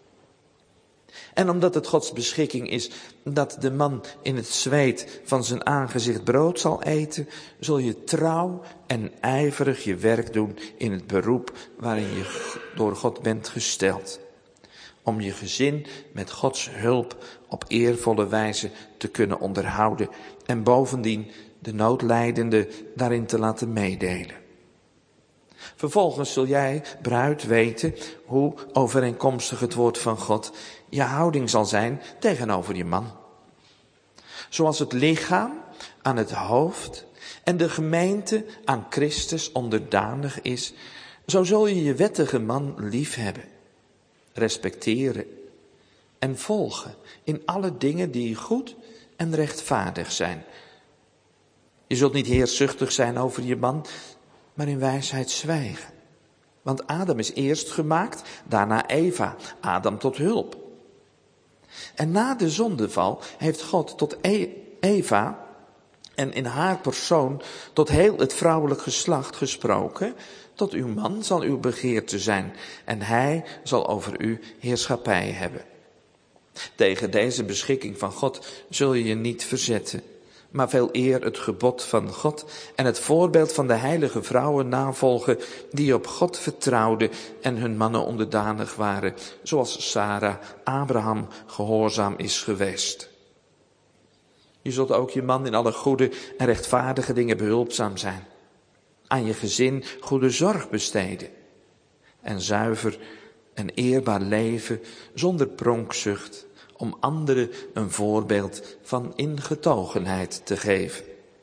Speaker 3: En omdat het Gods beschikking is dat de man in het zweet van zijn aangezicht brood zal eten, zul je trouw en ijverig je werk doen in het beroep waarin je door God bent gesteld. Om je gezin met Gods hulp op eervolle wijze te kunnen onderhouden en bovendien de noodlijdende daarin te laten meedelen. Vervolgens zul jij, bruid, weten hoe overeenkomstig het woord van God je houding zal zijn tegenover je man. Zoals het lichaam aan het hoofd en de gemeente aan Christus onderdanig is, zo zul je je wettige man lief hebben, respecteren en volgen in alle dingen die goed en rechtvaardig zijn. Je zult niet heerschzuchtig zijn over je man, maar in wijsheid zwijgen. Want Adam is eerst gemaakt, daarna Eva, Adam tot hulp. En na de zondeval heeft God tot Eva en in haar persoon tot heel het vrouwelijk geslacht gesproken. Tot uw man zal uw begeerte zijn en hij zal over u heerschappij hebben. Tegen deze beschikking van God zul je je niet verzetten, maar veel eer het gebod van God en het voorbeeld van de heilige vrouwen navolgen die op God vertrouwden en hun mannen onderdanig waren, zoals Sarah Abraham gehoorzaam is geweest. Je zult ook je man in alle goede en rechtvaardige dingen behulpzaam zijn. Aan je gezin goede zorg besteden. En zuiver en eerbaar leven zonder pronkzucht, om anderen een voorbeeld van ingetogenheid te geven.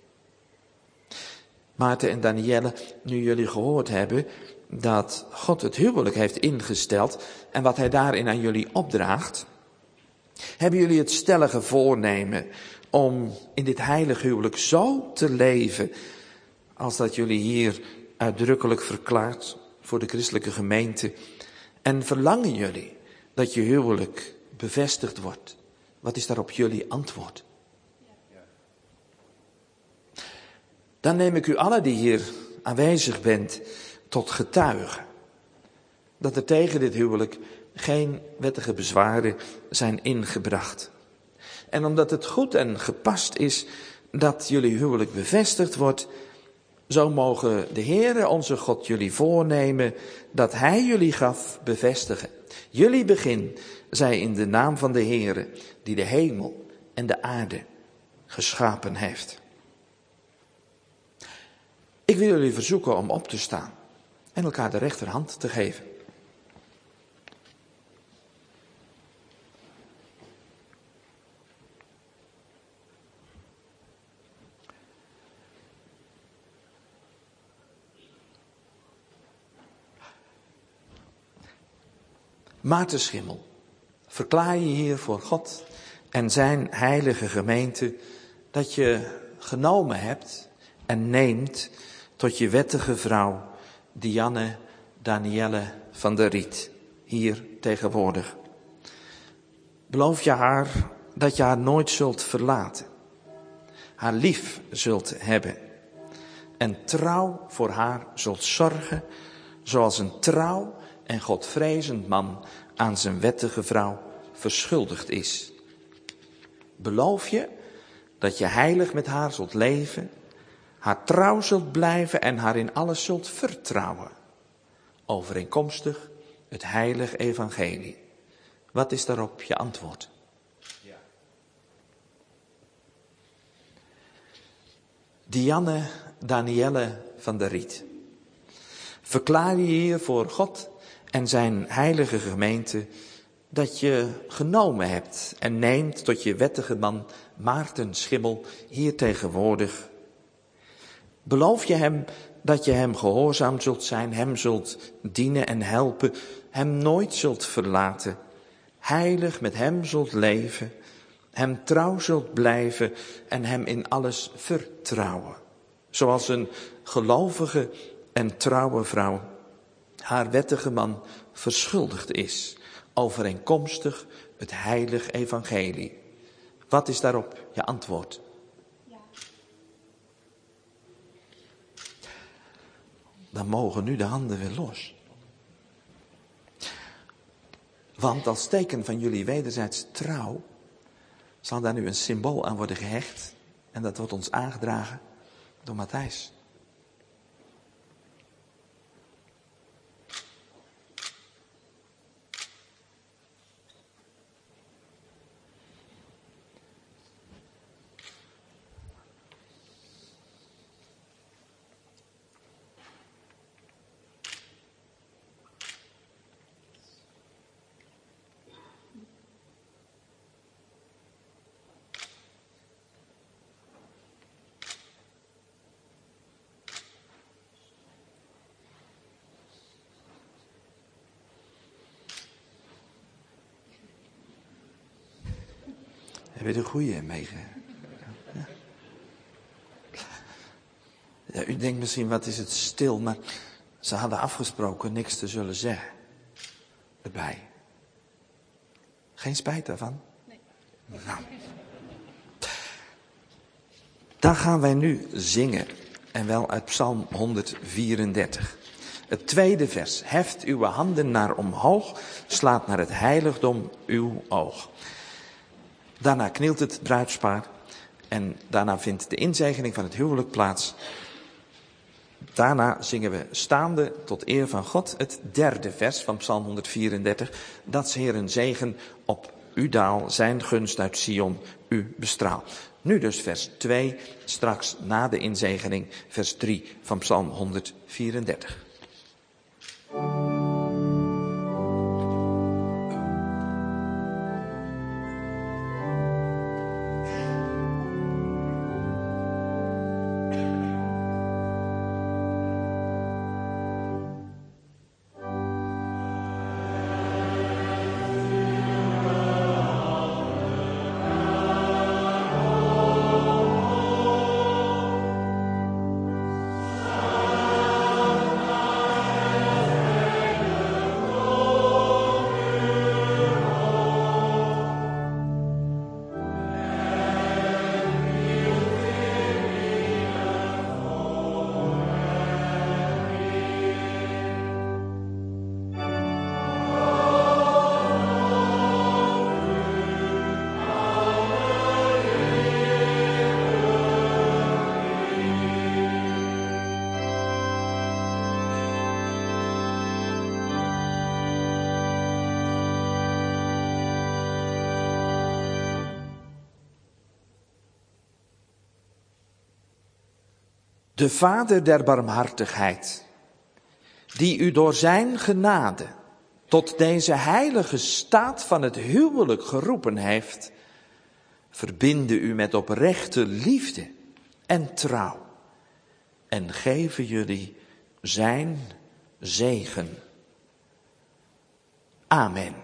Speaker 3: Maarten en Daniëlle, nu jullie gehoord hebben dat God het huwelijk heeft ingesteld en wat hij daarin aan jullie opdraagt, hebben jullie het stellige voornemen om in dit heilige huwelijk zo te leven als dat jullie hier uitdrukkelijk verklaart voor de christelijke gemeente. En verlangen jullie dat je huwelijk bevestigd wordt? Wat is daarop jullie antwoord? Dan neem ik u allen die hier aanwezig bent tot getuige dat er tegen dit huwelijk geen wettige bezwaren zijn ingebracht. En omdat het goed en gepast is dat jullie huwelijk bevestigd wordt, zo mogen de Heere onze God jullie voornemen dat Hij jullie gaf bevestigen. Jullie begin zij in de naam van de Heere die de hemel en de aarde geschapen heeft. Ik wil jullie verzoeken om op te staan en elkaar de rechterhand te geven. Maarten Schimmel, verklaar je hier voor God en zijn heilige gemeente dat je genomen hebt en neemt tot je wettige vrouw Dianne Daniëlle van der Riet, hier tegenwoordig. Beloof je haar dat je haar nooit zult verlaten, haar lief zult hebben en trouw voor haar zult zorgen, zoals een trouw en godvrezend man aan zijn wettige vrouw verschuldigd is. Beloof je dat je heilig met haar zult leven, haar trouw zult blijven en haar in alles zult vertrouwen, overeenkomstig het heilig evangelie. Wat is daarop je antwoord? Ja. Dianne Daniëlle van der Riet, verklaar je hier voor God en zijn heilige gemeente dat je genomen hebt en neemt tot je wettige man Maarten Schimmel hier tegenwoordig. Beloof je hem dat je hem gehoorzaam zult zijn, hem zult dienen en helpen, hem nooit zult verlaten, heilig met hem zult leven, hem trouw zult blijven en hem in alles vertrouwen. Zoals een gelovige en trouwe vrouw haar wettige man verschuldigd is, overeenkomstig het heilig evangelie. Wat is daarop je antwoord? Ja. Dan mogen nu de handen weer los. Want als teken van jullie wederzijds trouw zal daar nu een symbool aan worden gehecht. En dat wordt ons aangedragen door Matthijs. Heb je de goeie meege? Ja. Ja, u denkt misschien, wat is het stil, maar ze hadden afgesproken niks te zullen zeggen. Erbij. Geen spijt daarvan? Nee. Nou. Dan gaan wij nu zingen. En wel uit Psalm honderdvierendertig. Het tweede vers. Heft uw handen naar omhoog, slaat naar het heiligdom uw oog. Daarna knielt het bruidspaar en daarna vindt de inzegening van het huwelijk plaats. Daarna zingen we staande tot eer van God het derde vers van Psalm honderdvierendertig. Dat 's Heeren zegen op u daal, zijn gunst uit Sion u bestraal. Nu dus vers twee, straks na de inzegening vers drie van Psalm honderdvierendertig. De Vader der barmhartigheid, die u door zijn genade tot deze heilige staat van het huwelijk geroepen heeft, verbinde u met oprechte liefde en trouw en geven jullie zijn zegen. Amen.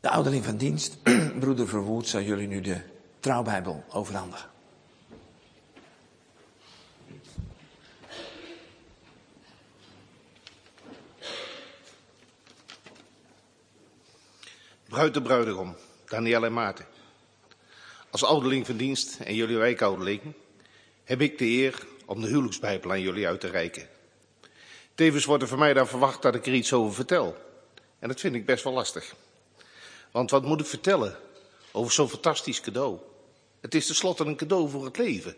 Speaker 2: De ouderling van dienst, broeder Verwoerd, zal jullie nu de trouwbijbel overhandigen.
Speaker 4: Bruid de bruidegom, Daniel en Maarten. Als ouderling van dienst en jullie wijkouderling heb ik de eer om de huwelijksbijbel aan jullie uit te reiken. Tevens wordt er van mij dan verwacht dat ik er iets over vertel. En dat vind ik best wel lastig. Want wat moet ik vertellen over zo'n fantastisch cadeau? Het is tenslotte een cadeau voor het leven.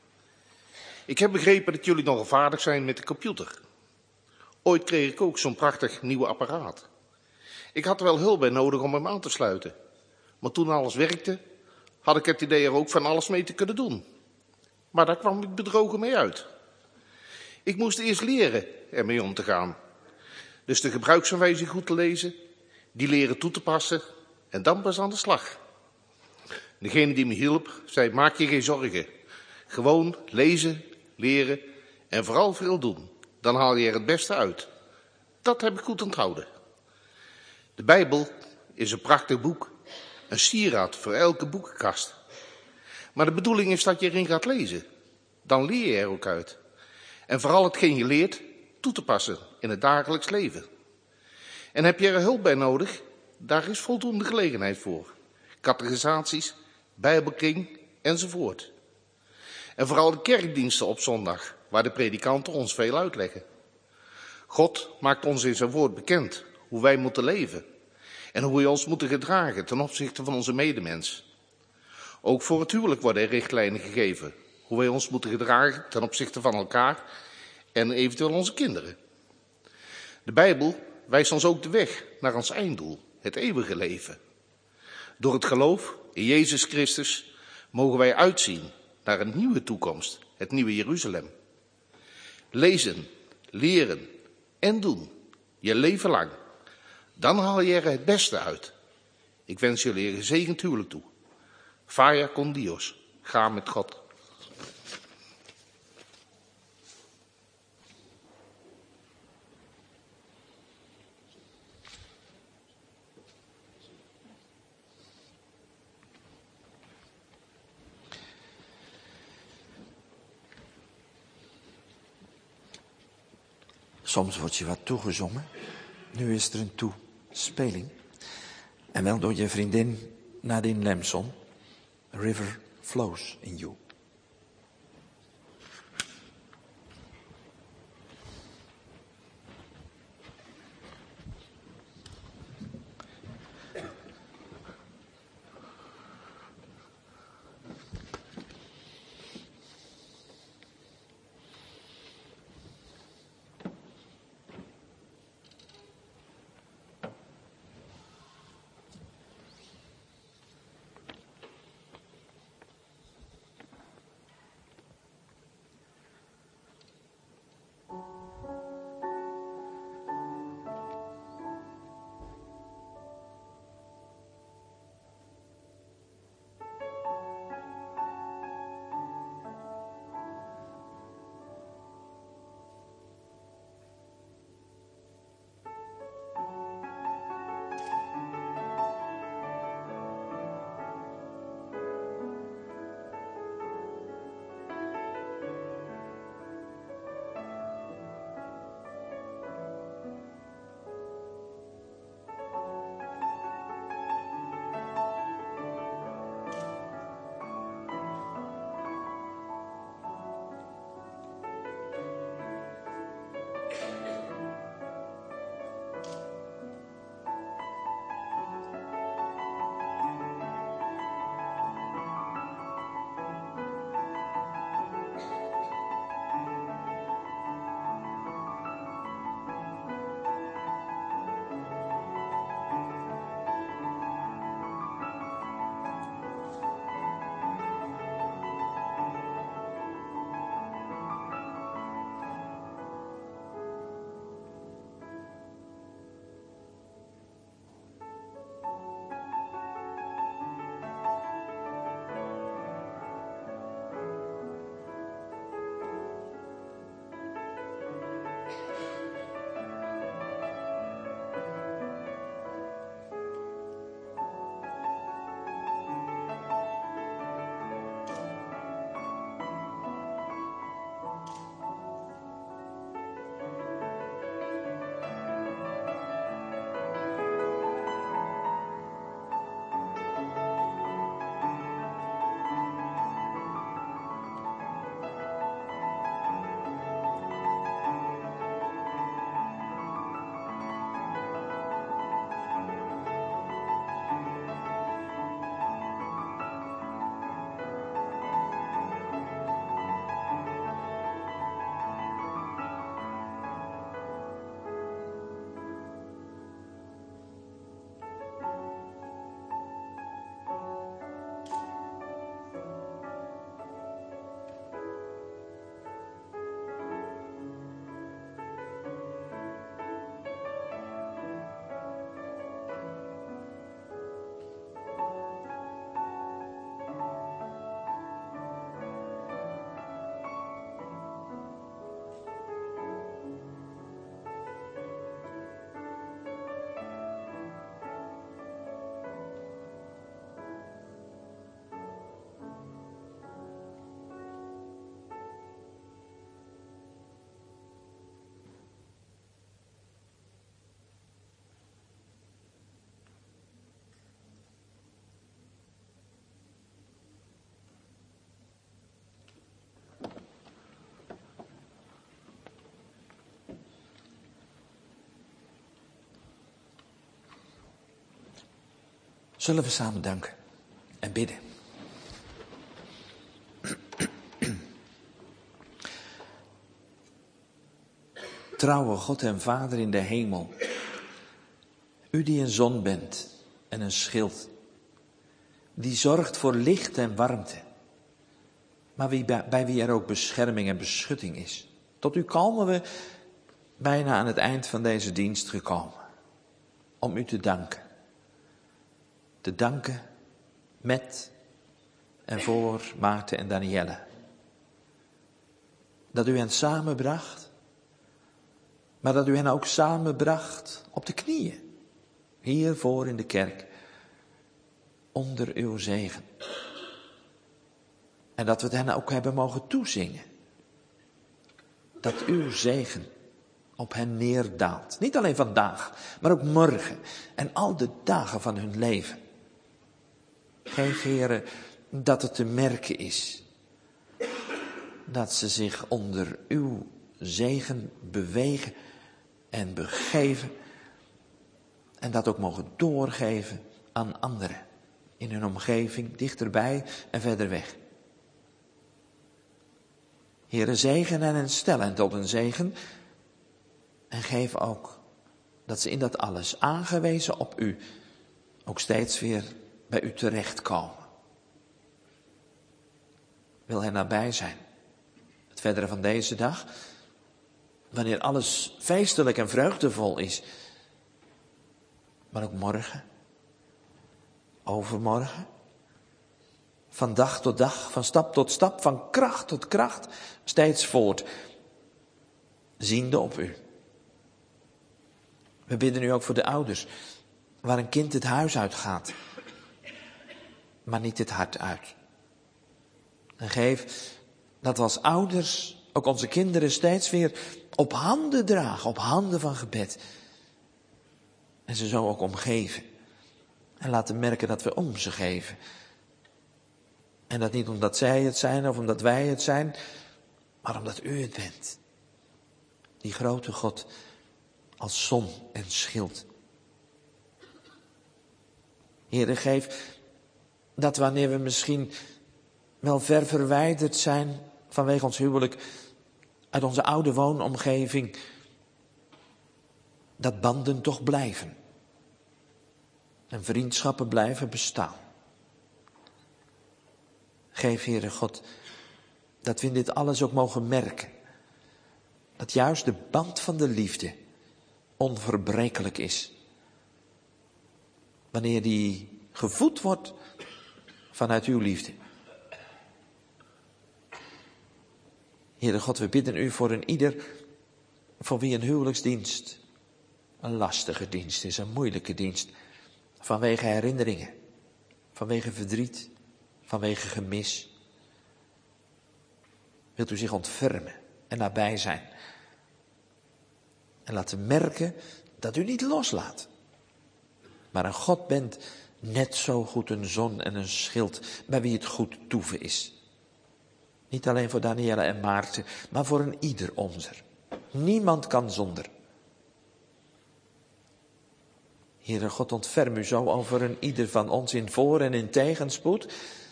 Speaker 4: Ik heb begrepen dat jullie nogal vaardig zijn met de computer. Ooit kreeg ik ook zo'n prachtig nieuwe apparaat. Ik had er wel hulp bij nodig om hem aan te sluiten. Maar toen alles werkte, had ik het idee er ook van alles mee te kunnen doen. Maar daar kwam ik bedrogen mee uit. Ik moest eerst leren ermee om te gaan. Dus de gebruiksaanwijzing goed te lezen, die leren toe te passen en dan pas aan de slag. Degene die me hielp, zei: maak je geen zorgen. Gewoon lezen, leren en vooral veel doen. Dan haal je er het beste uit. Dat heb ik goed onthouden. De Bijbel is een prachtig boek. Een sieraad voor elke boekenkast. Maar de bedoeling is dat je erin gaat lezen. Dan leer je er ook uit. En vooral hetgeen je leert toe te passen in het dagelijks leven. En heb je er hulp bij nodig? Daar is voldoende gelegenheid voor. Catechisaties, bijbelkring enzovoort. En vooral de kerkdiensten op zondag, waar de predikanten ons veel uitleggen. God maakt ons in zijn woord bekend hoe wij moeten leven. En hoe we ons moeten gedragen ten opzichte van onze medemens. Ook voor het huwelijk worden er richtlijnen gegeven. Hoe wij ons moeten gedragen ten opzichte van elkaar en eventueel onze kinderen. De Bijbel wijst ons ook de weg naar ons einddoel, het eeuwige leven. Door het geloof in Jezus Christus mogen wij uitzien naar een nieuwe toekomst, het nieuwe Jeruzalem. Lezen, leren en doen, je leven lang. Dan haal je er het beste uit. Ik wens jullie een gezegend huwelijk toe. Vaya con Dios. Ga met God.
Speaker 2: Soms wordt je wat toegezongen. Nu is er een toespeling. En wel door je vriendin Nadine Lemson. A river flows in you. Zullen we samen danken en bidden. Trouwe God en Vader in de hemel, u die een zon bent en een schild, die zorgt voor licht en warmte, maar wie, bij wie er ook bescherming en beschutting is. Tot u komen we bijna aan het eind van deze dienst gekomen, om u te danken. Te danken met en voor Maarten en Danielle. Dat u hen samenbracht, maar dat u hen ook samenbracht op de knieën. Hiervoor in de kerk, onder uw zegen. En dat we het hen ook hebben mogen toezingen. Dat uw zegen op hen neerdaalt. Niet alleen vandaag, maar ook morgen en al de dagen van hun leven. Geef, Heere, dat het te merken is. Dat ze zich onder uw zegen bewegen en begeven. En dat ook mogen doorgeven aan anderen. In hun omgeving, dichterbij en verder weg. Heere, zegen en hen stellen tot een zegen. En geef ook dat ze in dat alles, aangewezen op u, ook steeds weer bij u terechtkomen. Wil hen nabij zijn. Het verdere van deze dag, wanneer alles feestelijk en vreugdevol is. Maar ook morgen, overmorgen, van dag tot dag, van stap tot stap, van kracht tot kracht, steeds voort, ziende op u. We bidden nu ook voor de ouders, waar een kind het huis uitgaat, maar niet het hart uit. En geef dat we als ouders ook onze kinderen steeds weer op handen dragen, op handen van gebed. En ze zo ook omgeven. En laten merken dat we om ze geven. En dat niet omdat zij het zijn of omdat wij het zijn, maar omdat u het bent. Die grote God als zon en schild. Heere, geef dat wanneer we misschien wel ver verwijderd zijn vanwege ons huwelijk uit onze oude woonomgeving, dat banden toch blijven. En vriendschappen blijven bestaan. Geef, Heere God, dat we in dit alles ook mogen merken. Dat juist de band van de liefde onverbrekelijk is. Wanneer die gevoed wordt vanuit uw liefde. Heere God, we bidden u voor een ieder voor wie een huwelijksdienst een lastige dienst is, een moeilijke dienst. Vanwege herinneringen, vanwege verdriet, vanwege gemis. Wilt u zich ontfermen en nabij zijn. En laten merken dat u niet loslaat. Maar een God bent net zo goed een zon en een schild bij wie het goed toeven is. Niet alleen voor Danielle en Maarten, maar voor een ieder onzer. Niemand kan zonder. Heere God, ontferm u zo over een ieder van ons in voor- en in tegenspoed.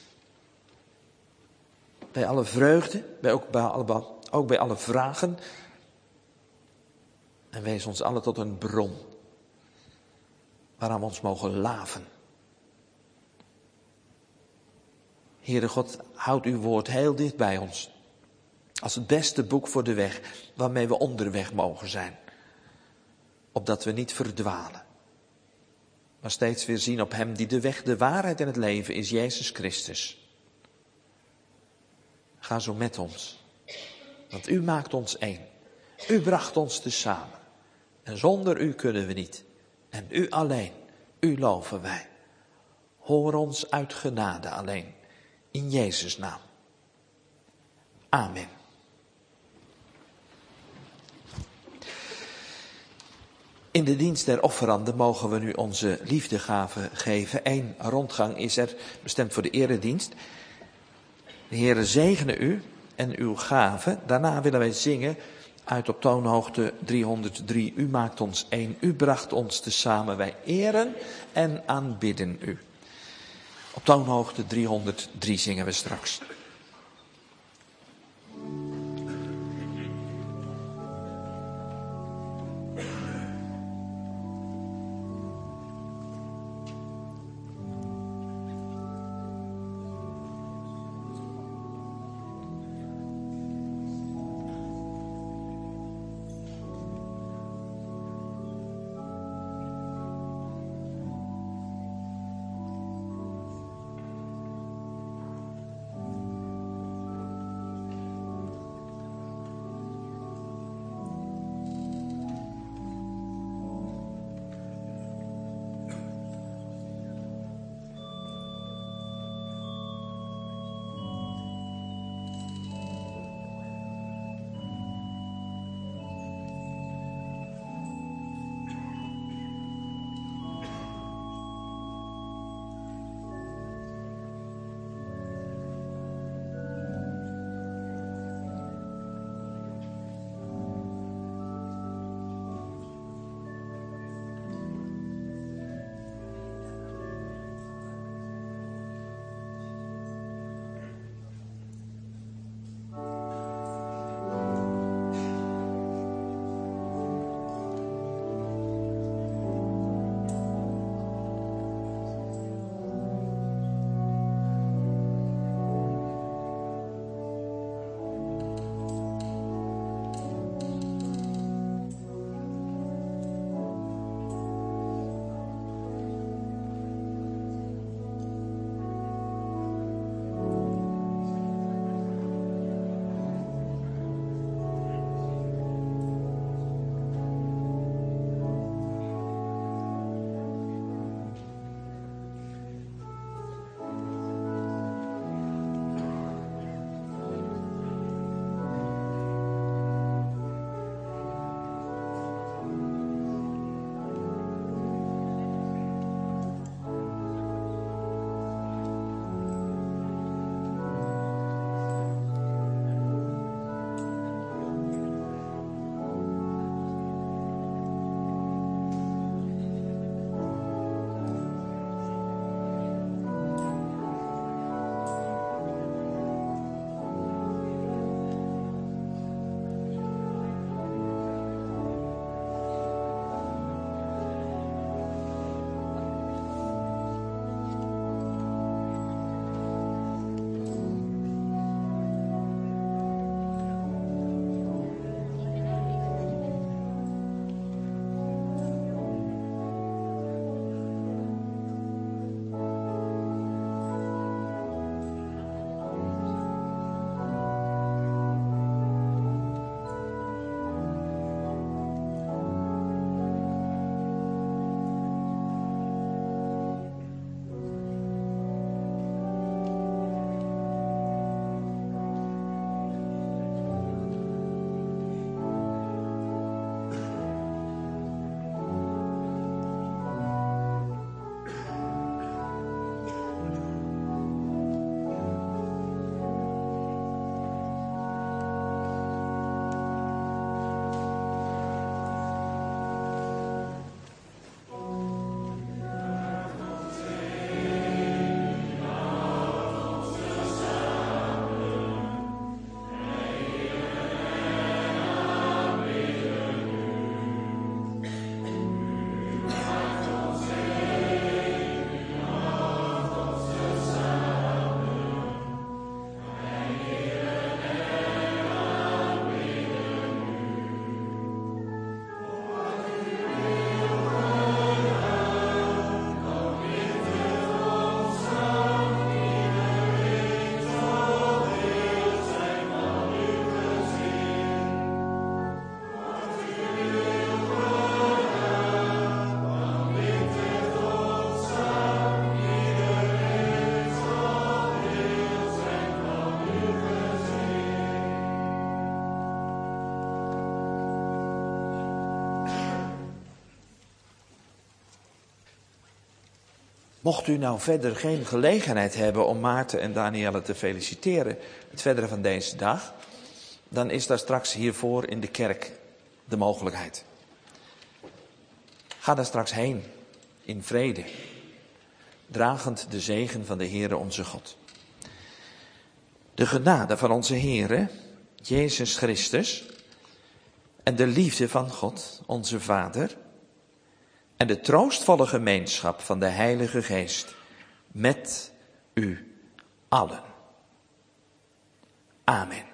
Speaker 2: Bij alle vreugde, bij ook, bij alle, ook bij alle vragen. En wees ons allen tot een bron waaraan we ons mogen laven. Heere God, houd uw woord heel dicht bij ons. Als het beste boek voor de weg waarmee we onderweg mogen zijn. Opdat we niet verdwalen. Maar steeds weer zien op hem die de weg, de waarheid en het leven is, Jezus Christus. Ga zo met ons. Want u maakt ons één. U bracht ons tezamen. En zonder u kunnen we niet. En u alleen, u loven wij. Hoor ons uit genade alleen. In Jezus' naam. Amen. In de dienst der offeranden mogen we nu onze liefdegave geven. Eén rondgang is er, bestemd voor de eredienst. De Heere zegene u en uw gave. Daarna willen wij zingen uit op toonhoogte driehonderddrie. U maakt ons één, u bracht ons tezamen, wij eren en aanbidden u. Op toonhoogte driehonderddrie zingen we straks. Mocht u nou verder geen gelegenheid hebben om Maarten en Danielle te feliciteren, het verdere van deze dag, dan is daar straks hiervoor in de kerk de mogelijkheid. Ga daar straks heen, in vrede. dragend de zegen van de Heere onze God. De genade van onze Heere, Jezus Christus, en de liefde van God, onze Vader, en de troostvolle gemeenschap van de Heilige Geest met u allen. Amen.